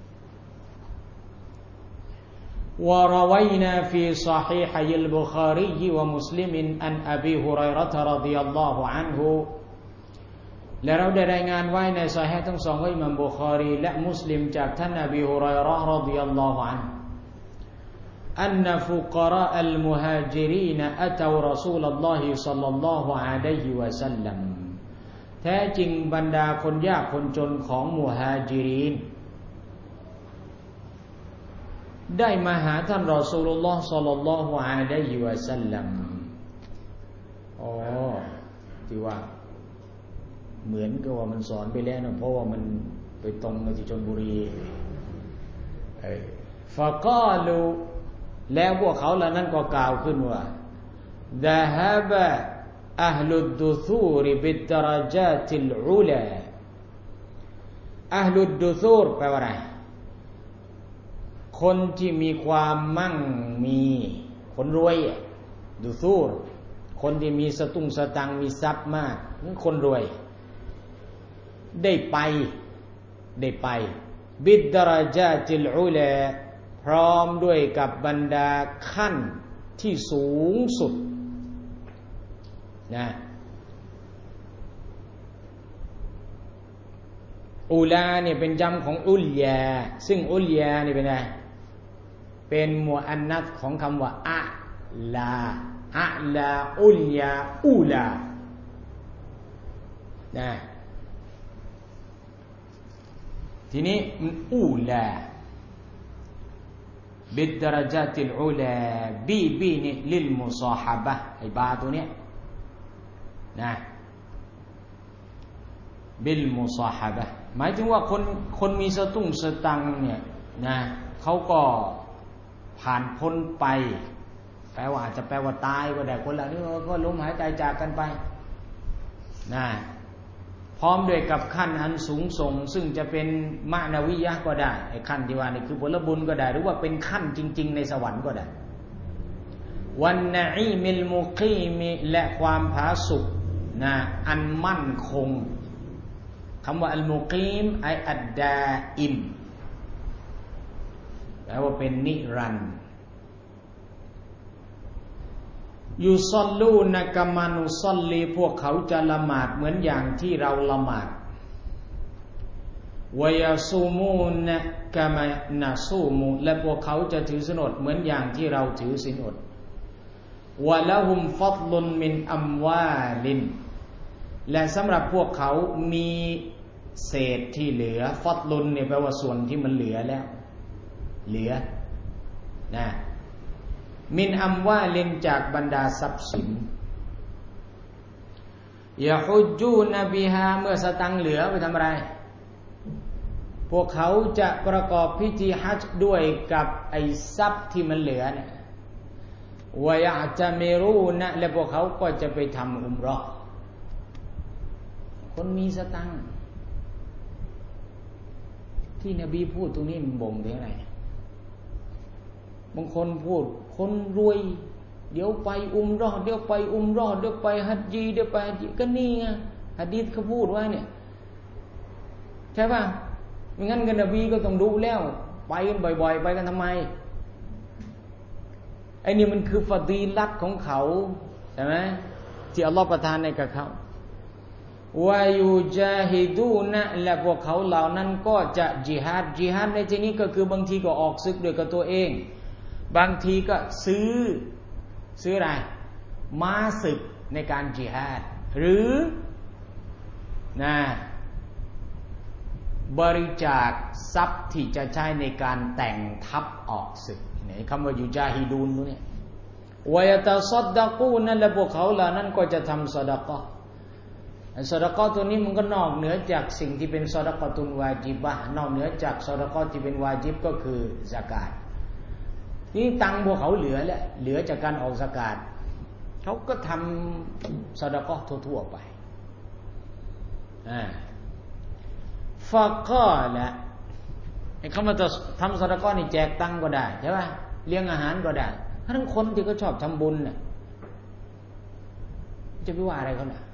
وروينا في صحيحي البخاري ومسلم عن أبي هريرة رضي الله عنه และเราได้รายงานไว้ในซอฮีฮ์ทั้งสองของอิหม่ามบุคอรีและมุสลิมจากท่านอบีฮุรอยเราะห์รอฎิยัลลอฮุอันฮุอันฟุกะราอัลมุฮาญิรีนอะตาวรอซูลุลลอฮิศ็อลลัลลอฮุอะลัยฮิวะซัลลัมแท้จริงบรรดาคนยากคนจนของมุฮาญิรินได้มาหาท่านรอซูลุลลอฮ์ศ็อลลัลลอฮุอะลัยฮิวะซัลลัมที่ว่าเหมือนกับว่ามันสอนไปแล้วนะเพราะว่ามันไปตรงกับที่ชลบุรีฟะกาลูแล้วพวกเขาเหล่านั้นก็กล่าวขึ้นว่าดะฮะบะอัฮลุดดุซูรบิดดะเราะญาติลอุลาอะห์ลุดดุซูรแปลว่าอะไรคนที่มีความมั่งมีคนรวยดุซูรคนที่มีสตุ้งสตังมีทรัพย์มากนั่นคนรวยได้ไปบิดดารญาติลอุลาพร้อมด้วยกับบรรดาขั้นที่สูงสุดนะอุลาเนี่ยเป็นจำของอุลยาซึ่งอุลยานี่เป็นไงเป็นมุอันนัสของคำว่าอะลาอุลยาอูลานะทีนี้อูลาบิดดารญาติลอุลาบีนี่ลิลมุซาฮะบะห์ไอ้บาตัวเนี้ยนะบิลมุซาฮะบะห์หมายถึงว่าคนมีสตุ้งสตังเนี่ยนะเขาก็ผ่านพ้นไปแปลว่าอาจจะแปลว่าตายก็ได้คนเหล่านี้ก็ล้มหายใจจากกันไปนะพร้อมด้วยกับขั้นอันสูงส่งซึ่งจะเป็นมะนาวิยะห์ก็ได้ไอ้ขั้นที่ว่านี่คือผลบุญก็ได้หรือว่าเป็นขั้นจริงๆในสวรรค์ก็ได้วันนะอีมิลมุกีมิและความผาสุกนะอันมั่นคงคำว่าอัลมุกีมไออัดดาอิมแปลว่าเป็นนิรันดร์ยุศอลลูนะกะมานุศอลลีพวกเขาจะละหมาดเหมือนอย่างที่เราละหมาดวะยะซูมูนะกะมานะซูมูและพวกเขาจะถือศีลอดเหมือนอย่างที่เราถือศีลอดวะละฮุมฟัฎลุนมินอัมวาลินและสำหรับพวกเขามีเศษที่เหลือฟัฎลุนเนี่ยแปลว่าส่วนที่มันเหลือแล้วนะมินอัมวาลินจากบรรดาทรัพย์สินยะฮุจญูนบิฮาเมื่อสตังค์เหลือไปทำอะไรพวกเขาจะประกอบพิธีฮัจญ์ด้วยกับไอ้ทรัพย์ที่มันเหลือเนี่ยวะยะตะมิรูนะและพวกเขาก็จะไปทำอุมเราะห์คนมีสตังค์ที่นบีพูดตรงนี้มันบ่งถึงอะไรบางคนพูดคนรวยเดี๋ยวไปอุมเราะห์เดี๋ยวไปฮัจญีเดี๋ยวไปฮัจญีก็นี่ไงหะดีษเขาพูดไว้เนี่ยใช่ป่ะไม่งั้นกันนบีก็ต้องดูแล้วไปกันบ่อยๆไปกันทำไมไอ้นี่มันคือฟะฎีลัตของเขาใช่ไหมที่อัลลอฮฺประทานให้กับเขาวายูจาฮิดูนะและพวกเขาเหล่านั้นก็จะจิฮาดในที่นี้ก็คือบางทีก็ออกศึกด้วยกับตัวเองบางทีก็ซื้ออะไรม้าศึกในการจิฮาดหรือนะบริจาคทรัพย์ที่จะใช้ในการแต่งทัพออกศึกนี่คำว่ายูจาฮิดูนตัวนี้วะยะตะซัดดะกูนและพวกเขาเหล่านั้นก็จะทำซอดะกอฮ์ซอดะกอฮ์ตัวนี้มันก็นอกเหนือจากสิ่งที่เป็นซอดะกอตุนวาญิบะห์นอกเหนือจากซอดะกอฮ์ที่เป็นวาญิบก็คือซะกาตนี่ตังพวกเขาเหลือจากการออกซะกาตเขาก็ทำซอดะกอฮ์ทั่วๆไปฟะกอละไอ้คำว่าทำซอดะกอฮ์นี่แจกตังก็ได้ใช่ป่ะเลี้ยงอาหารก็ได้ทั้งคนที่เขาชอบทำบุญน่ะจะไปว่าอะไรเขาน่ะ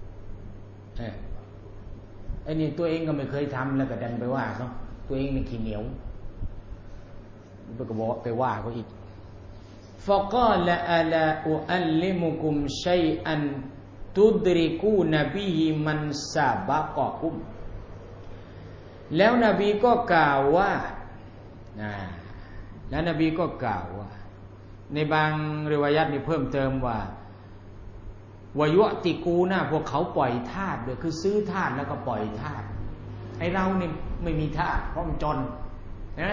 ไอ้นี่ตัวเองก็ไม่เคยทำแล้วก็ดันไปว่าเขาตัวเองนี่ขี้เหนียวก็บอกไปว่าเขาอีกฟะกาละอะลาอุอัลลิมุกุมชัยอันตุดริกูนบิฮิมันซาบะกะกุมแล้วนบีก็กล่าวว่าแล้วนบีก็กล่าวว่าในบางริวายัตนี่เพิ่มเติมว่าวายุติกูนะพวกเขาปล่อยทาสด้วยคือซื้อทาสแล้วก็ปล่อยทาสไอ้เรานี่ไม่มีทาสเพราะมันจนนะ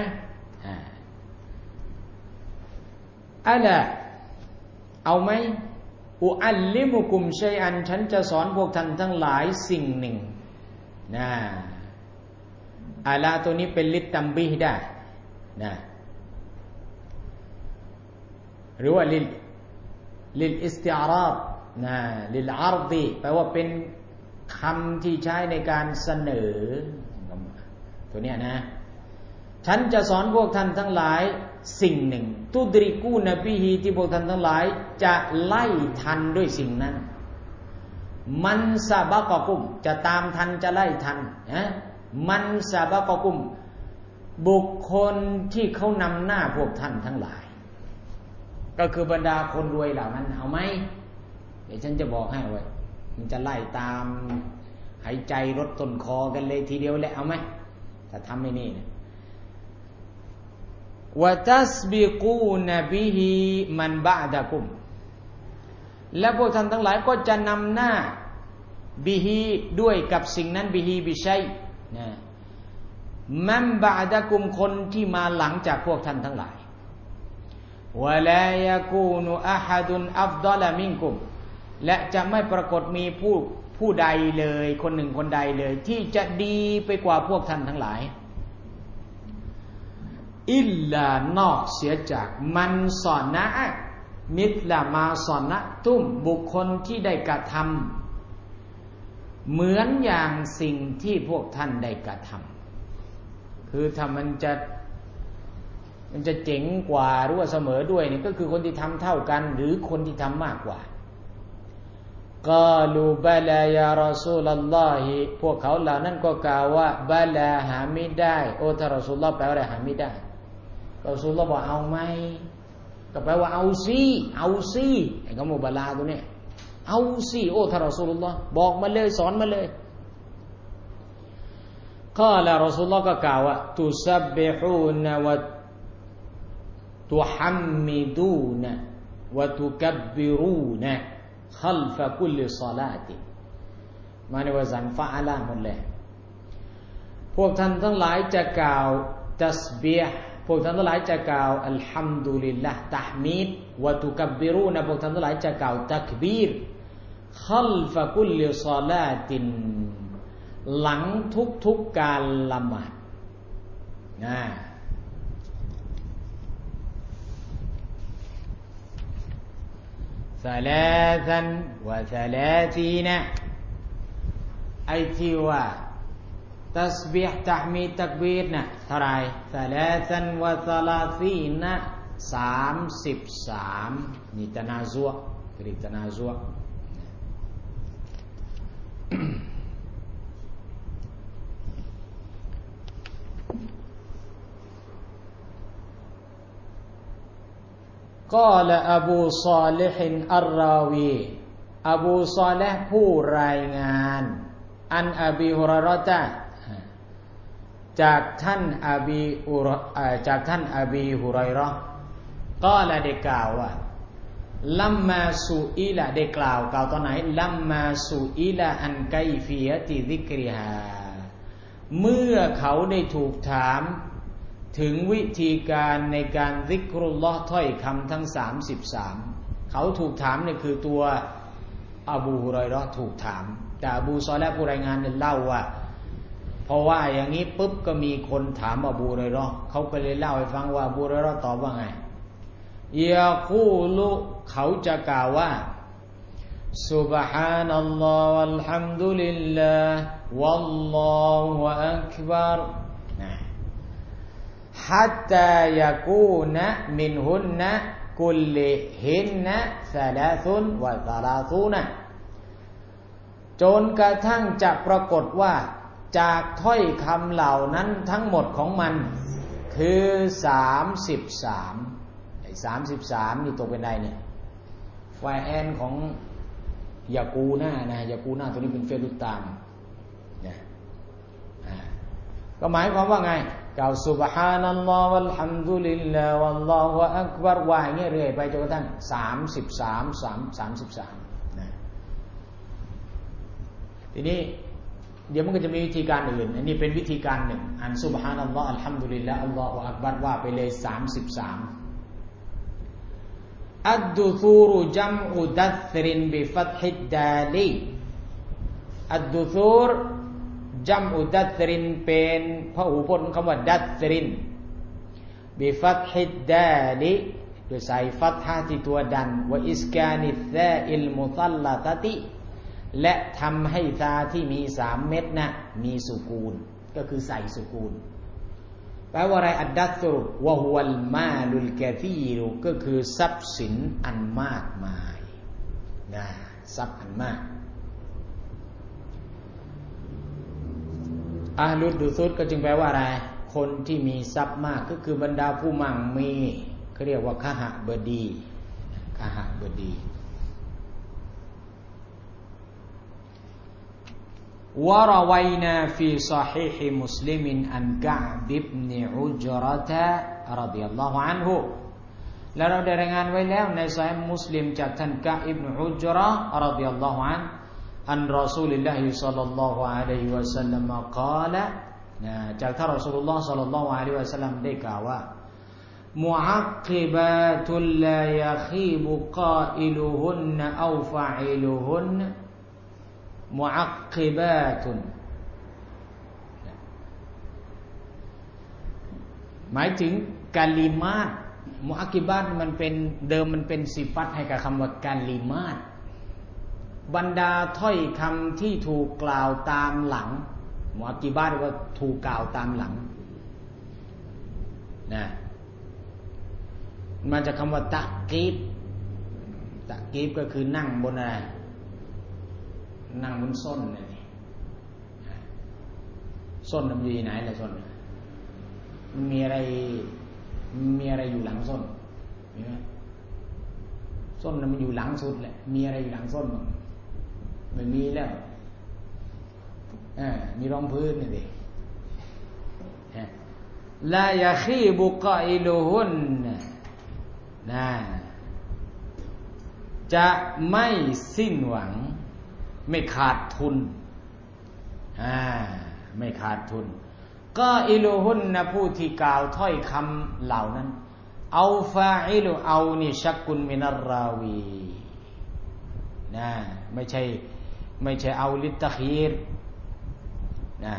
อะไรเอาไหมอุอัลลิมุกุมชัยอันฉันจะสอนพวกท่านทั้งหลายสิ่งหนึ่งอาลาตัวนี้เป็นลิตตัมบีได้นะหรือว่าลิลอิสติอาราบลิลอาร์ดีแปลว่าเป็นคำที่ใช้ในการเสนอตัวเนี้ยนะฉันจะสอนพวกท่านทั้งหลายสิ่งหนึ่งตุดริกูนบิฮีที่พวกท่านทั้งหลายจะไล่ทันด้วยสิ่งนั้นมันซาบะกะกุมจะตามทันจะไล่ทันมันซาบะกะกุมบุคคลที่เขานำหน้าพวกท่านทั้งหลายก็คือบรรดาคนรวยเหล่านั้นเอาไหมเดี๋ยวฉันจะบอกให้ไว้มันจะไล่ตามหายใจรถต้นคอกันเลยทีเดียวแหละเอาไหมถ้าทำไม่นี่นะวะตัสบิกูนบิฮิมันบะดะกุมและพวกท่านทั้งหลายก็จะนำหน้าบิฮีด้วยกับสิ่งนั้นบิฮีบิชัยนะมันบะดะกุมคนที่มาหลังจากพวกท่านทั้งหลายวะลายะกูนุอะฮัดุนอัฟฎอลมินกุมและจะไม่ปรากฏมีผู้ใดเลยคนหนึ่งคนใดเลยที่จะดีไปกว่าพวกท่านทั้งหลายอิลลานอกเสียจากมันสอนนะมิตรละมาสอนนะตุ้มบุคคลที่ได้กระทำเหมือนอย่างสิ่งที่พวกท่านได้กระทำคือถ้ามันจะเจ๋งกว่าหรือว่าเสมอด้วยนี่ก็คือคนที่ทำเท่ากันหรือคนที่ทำมากกว่ากาลูบะลายารอซูลุลลอฮิพวกเขาเหล่านั้นก็กล่าวว่าบะลาหาไม่ได้โอ้ท่านรอซูลุลลอฮ์แปลว่าอะไรหาไม่ได้รอซูลุลลอฮ์บอกเอาไหมก็แปลว่าเอาสิไอ้คำว่าบะลาตัวนี้เอาสิโอ้ท่านรอซูลุลลอฮ์บอกมาเลยสอนมาเลยกาลารอซูลุลลอฮ์ก็กล่าวว่าตุซับบิฮูนวะตุฮัมมิดูนวะตุกับบบิรูนخلف كل صلاة มาในวซันฟะอะลาหมดเลยพวกท่านทั้งหลายจะกล่าวตัสบีฮ์พวกท่านทั้งหลายจะกล่าวอัลฮัมดุลิลลาห์ตะฮมีดวะตุกับบบิรูนพวกท่านทั้งหลายจะกล่าวตักบีรخلف كل صلاة หลังทุกๆการละหมาดนะثلاثا وثلاثين ไอ้ที่ว่าตัสบีฮ์ตะฮมีดตักบีรนะเท่าไหร่ثلاثا وثلاثين 33นี่ตะนาซุเรียกตะนาซุกล่าวอบูศอลิฮอัรราวีอบูศอลิฮผู้รายงานอันอบีฮุรอยเราะห์จากท่านอบีฮุรอยเราะห์กล่าวได้กล่าวว่าลัมมาสุอิละได้กล่าวตอนไหนลัมมาสุอิละอันไกฟียะติซิกริฮาเมื่อเขาได้ถูกถามถึงวิธีการในการซิกรุลลอฮ์ถ้อยคำทั้ง33เขาถูกถามเนี่ยคือตัวอบูฮุรอยเราะห์ถูกถามแต่อบูซอลิฮ์ผู้รายงานเนี่ยเล่าว่าเพราะว่าอย่างนี้ปุ๊บก็มีคนถามอบูฮุรอยเราะห์เขาก็เลยเล่าให้ฟังว่าอบูฮุรอยเราะห์ตอบว่าไงยาคูลุเขาจะกล่าวว่าซุบฮานัลลอฮ์วัลฮัมดุลิลลาห์วัลลอฮุอักบัรحتى يكون منهن كلهن 33จนกระทั่งจะปรากฏว่าจากถ้อยคำเหล่านั้นทั้งหมดของมันคือ33ไอ้33นี่ตกเป็นใดเนี่ยไฟแอนของยากูน่านะยากูน่าตัวนี้เป็นเฟรุตตามเนี่ยก็หมายความว่าไงกล่าวซุบฮานัลลอฮ์วัลฮัมดุลิลลาห์วัลลอฮุอักบัรว่าอย่างเงี้ยเรื่อยไปจนกระทั่ง33นะทีนี้เดี๋ยวมันก็จะมีวิธีการอื่นอันนี้เป็นวิธีการหนึ่งอันซุบฮานัลลอฮ์อัลฮัมดุลิลลาห์อัลลอฮุอักบัรว่าไปเลย33อัดดุซูรุจัมอุดัธรินบิฟัตฮิดดาลีอัดดุซูรจัมอุดัตรินเป็นพหูพจน์คำว่าดัตรินบิฟัตฮิดดาลิโดยใส่ฟัตฮะที่ตัวดันวะอิสกานิซาอิลมุซัลลัตติและทำให้ซาที่มี3เม็ดนะมีสุกูนก็คือใส่สุกูนแปลว่าอะไรอัดดัตรุวะฮุวัลมาลุลกะซีรก็คือทรัพย์สินอันมากมายนะทรัพย์อันมากอะห์ลุดดุซุดก็จึงแปลว่าอะไรคนที่มีทรัพย์มากก็คือบรรดาผู้มั่งมีเขาเรียกว่าคหบดีคหบดีوروينا في صحيح مسلم عن كعب بن عجرة رضي الله عنه และเราได้รายงานไว้แล้วในซอฮีฮ์มุสลิมจากท่านกะอิบนุอุจเราะห์รอฎิยัลลอฮุอันฮุอันรอซูลุลลาฮิศ็อลลัลลอฮุอะลัยฮิวะซัลลัมกล่าวจากท่านรอซูลุลลอฮ์ศ็อลลัลลอฮุอะลัยฮิวะซัลลัมได้กล่าวว่ามุอักกิบาตุลลายะคีบุกาอิลุฮุนเอาฟะอิลุฮุนมุอักกิบาตุนหมายถึงกะลิมาตมุอักกิบาตมันเป็นเดิมมันเป็นสิฟัตให้กับคำว่ากะลิมาตบรรดาถ้อยคำที่ถูกกล่าวตามหลังมุอักกิบาตว่าถูกกล่าวตามหลังนะมาจากคำว่าตะกีบตะกีบก็คือนั่งบนอะไรนั่งบนส้นนี่ส้นมันอยู่ไหนล่ะส้นมันมีอะไรอยู่หลังส้นมีไหมส้นมันอยู่หลังสุดแหละมีอะไรอยู่หลังส้นมั้งไม่มีแล้วมีรองพื้นนี่ดิลายะคีบุกาอิลุฮุนนะจะไม่สิ้นหวังไม่ขาดทุนไม่ขาดทุนก็อิลุฮุนนะผู้ที่กล่าวถ้อยคำเหล่านั้นเอาฟาอิลุเอานี่ชักกุลมินัรราวีนะไม่ใช่เอาลิตะคีรนะ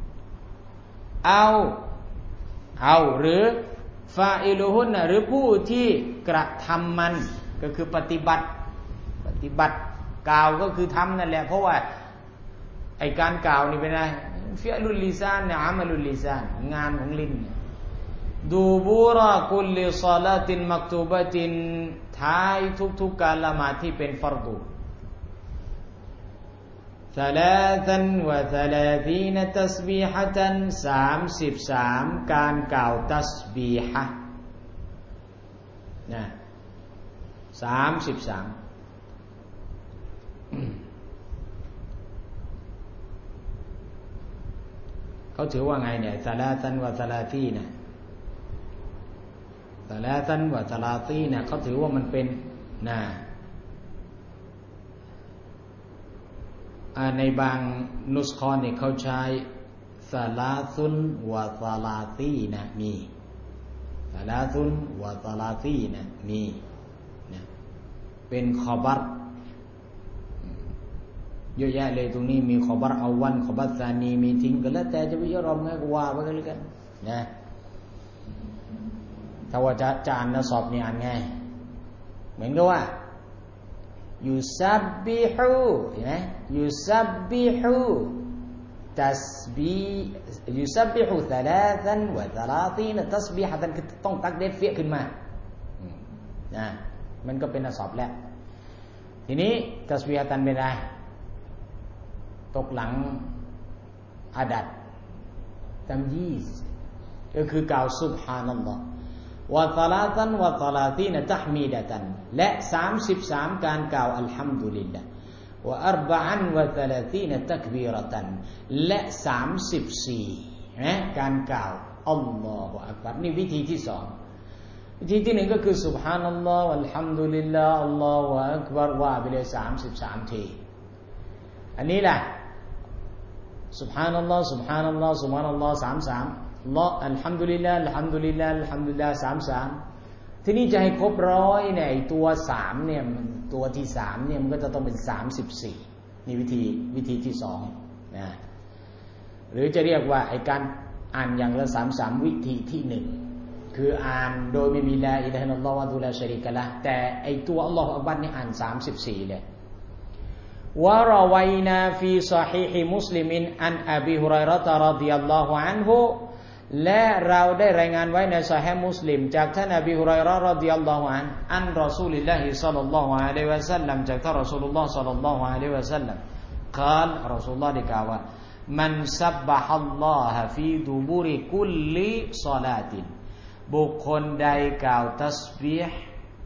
เอาหรือฟาอิลุฮุนหรือผู้ที่กระทำมันก็คือปฏิบัติกล่าวก็คือทำนั่นแหละเพราะว่าไอการกล่าวนี่เป็นอะไรฟิอลุลลิซานเนี่ยอามัลุลลิซานงานของลิ้นดูบูระกุลลิศอลาตินมักตูบะตินท้ายทุกการละหมาดที่เป็นฟัรดู33 تسبيحة 33การกล่าวตัสบีฮะนะ33เขาถือว่าไงเนี่ย33 นะ33เขาถือว่ามันเป็นนะในบางนุสคอนเนี่ยเขาใช้33นะมี33นะมีนะเป็นขอบัรเยอะแยะเลยตรงนี้มีขอบัรเอาวันขอบัรซานีมีทิ้งกันแล้วแต่จะวิจารณ์ไงก็ว่าไปกันเลยกันนะถ้าว่าจะอ่านนะสอบนี่อ่านไงเหมือนกับว่ายูซับบิฮูเห็นไหมยูซับบิฮูตัสบียูซับบิฮู33 ตัสบีฮะตันคือต้องตักเด็ดเฟี้ยขึ้นมานะมันก็เป็นอักษรแล้วทีนี้ตัสบีฮะตันเป็นอะไรตกหลังอาดัดตัมยีซก็คือกล่าวซุบฮานัลลอฮ์33 تحميدة และ33การกล่าวอัลฮัมดุลิลลาห์34 تكبيرة และ34นะการกล่าวอัลลอฮุอักบัรนี่วิธีที่2วิธีที่1ก็คือซุบฮานัลลอฮ์วัลฮัมดุลิลลาห์อัลลอฮุอักบัรว่าไปเลย33ทีอันนี้ล่ะซุบฮานัลลอฮ์ซุบฮานัลลอฮ์ซุบฮานัลลอฮ์33อัลฮัมดุลิลลาห์33ทีนี้จะให้ครบ100เนี่ยตัว3เนี่ยตัวที่3เนี่ยมันก็จะต้องเป็น34นี่วิธีที่2นะหรือจะเรียกว่าไอ้การอ่านอย่างละ33วิธีที่1คืออ่านโดยไม่มีลาอิลาฮะอิลลัลลอฮ์วะฮ์ดุลาชะรีกะละห์แต่ไอ้ตัวอัลลอฮุอักบัรนี่อ่าน34เลยวะรอวัยนาฟีซอฮีฮิมุสลิมินอันอบีฮุรัยเราะฮ์รอฎิยัลลอฮุอันฮุและเราได้รายงานไว้ในซอฮีฮ์มุสลิมจากท่านอบีฮุรัยเราะฮ์รอฎิยัลลอฮุอันอันรอซูลิลลาฮิศ็อลลัลลอฮุอะลัยฮิวะซัลลัมจากท่านรอซูลุลลอฮ์ศ็อลลัลลอฮุอะลัยฮิวะซัลลัมกล่าวรอซูลุลลอฮ์ได้กล่าวว่ามันซับบะฮัลลอฮะฟีดุบุริกุลลิศอลาตินบุคคลใดกล่าวตัสบีห์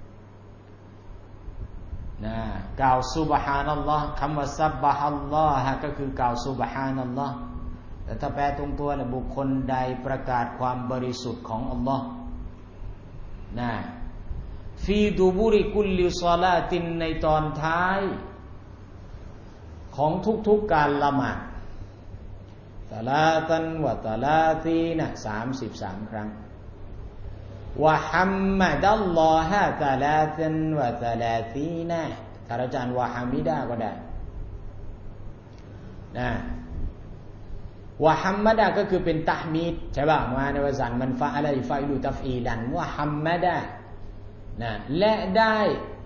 นะกล่าวซุบฮานัลลอฮ์คำว่าซับบะฮัลลอฮะก็คือกล่าวซุบฮานัลลอฮ์แต่ถ้าแปลตรงตัวแล้วบุคคลใดประกาศความบริสุทธิ์ของอัลลอฮ์นะฟีดุบุริกุลลิศอลาตินในตอนท้ายของทุกๆการละหมาดตะลาตันวะตะลาตีนะ33ครั้งวะฮัมมัดัลลอฮะตะลาตันวะตะลาตีนะถ้าอาจารย์วะฮามิดะก็ได้นะวะฮัมมัดะก็คือเป็นตะฮมีดใช่ป่ะมาในวสันมันฟะอะลัยฟะอิลุตัฟอีลันวะฮัมมัดะนะและได้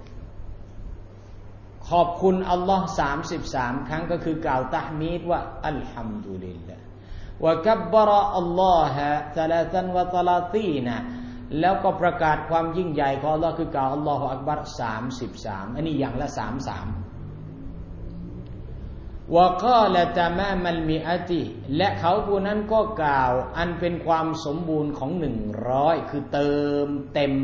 ขอบคุณอัลลอฮ์33ครั้งก็คือกล่าวตะฮมีดว่าอัลฮัมดุลิลลาห์วะกับบะรออัลลอฮะตะลาตันวะตะลาตีนะแล้วก็ประกาศความยิ่งใหญ่ของอัลลอฮ์คือกล่าวอัลลอฮุอักบัร33อันนี้อย่างละ33วะกาละตะมามัลมิอะติและเขาผู้นั้นก็กล่าวอันเป็นความสมบูรณ์ของ100คือเติมเต็ม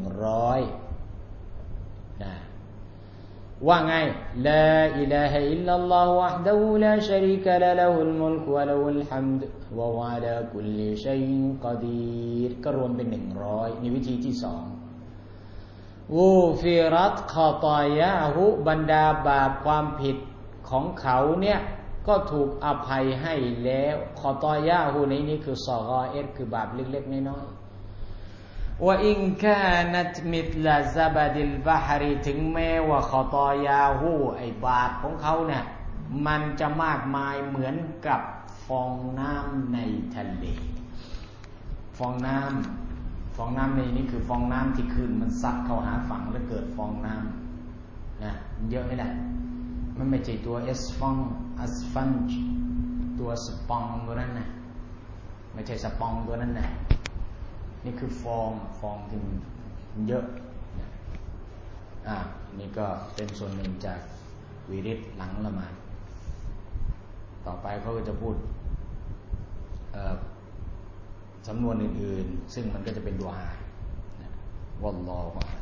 100นะว่าไงลาอิลาฮะอิลลัลลอฮุวะฮ์ดะฮูลาชะรีกะละฮุลมุลกุวะละฮุลฮัมดวะฮุอะลากุลลิชัยอินกอดีรก็รวมเป็น100นี่วิธีที่2กูฟิรัตคอตอยาฮุบรรดาบาปความผิดของเขาเนี่ยก็ถูกอภัยให้แล้วคอตอยาฮุในนี้คือซอกอเอรคือบาปเล็กๆน้อยๆว่าอินกานัตมิตลาซาบดิลบะฮรีถึงแม้ว่าคอตอยาฮูไอบาปของเขาเนี่ยมันจะมากมายเหมือนกับฟองน้ำในทะเลฟองน้ำในนี้คือฟองน้ำที่คลื่นมันซัดเข้าหาฝั่งแล้วเกิดฟองน้ำนะมันเยอะไหมล่ะมันไม่ใช่ตัวอัสฟันจ์ตัวสปองตัวนั้นนะไม่ใช่สปองตัวนั้นนะนี่คือฟองที่มันเยอะนี่ก็เป็นส่วนหนึ่งจากวิริตหลังละหมาดต่อไปเขาก็จะพูดสำนวนอื่นๆซึ่งมันก็จะเป็นดุอาวัลลอฮุ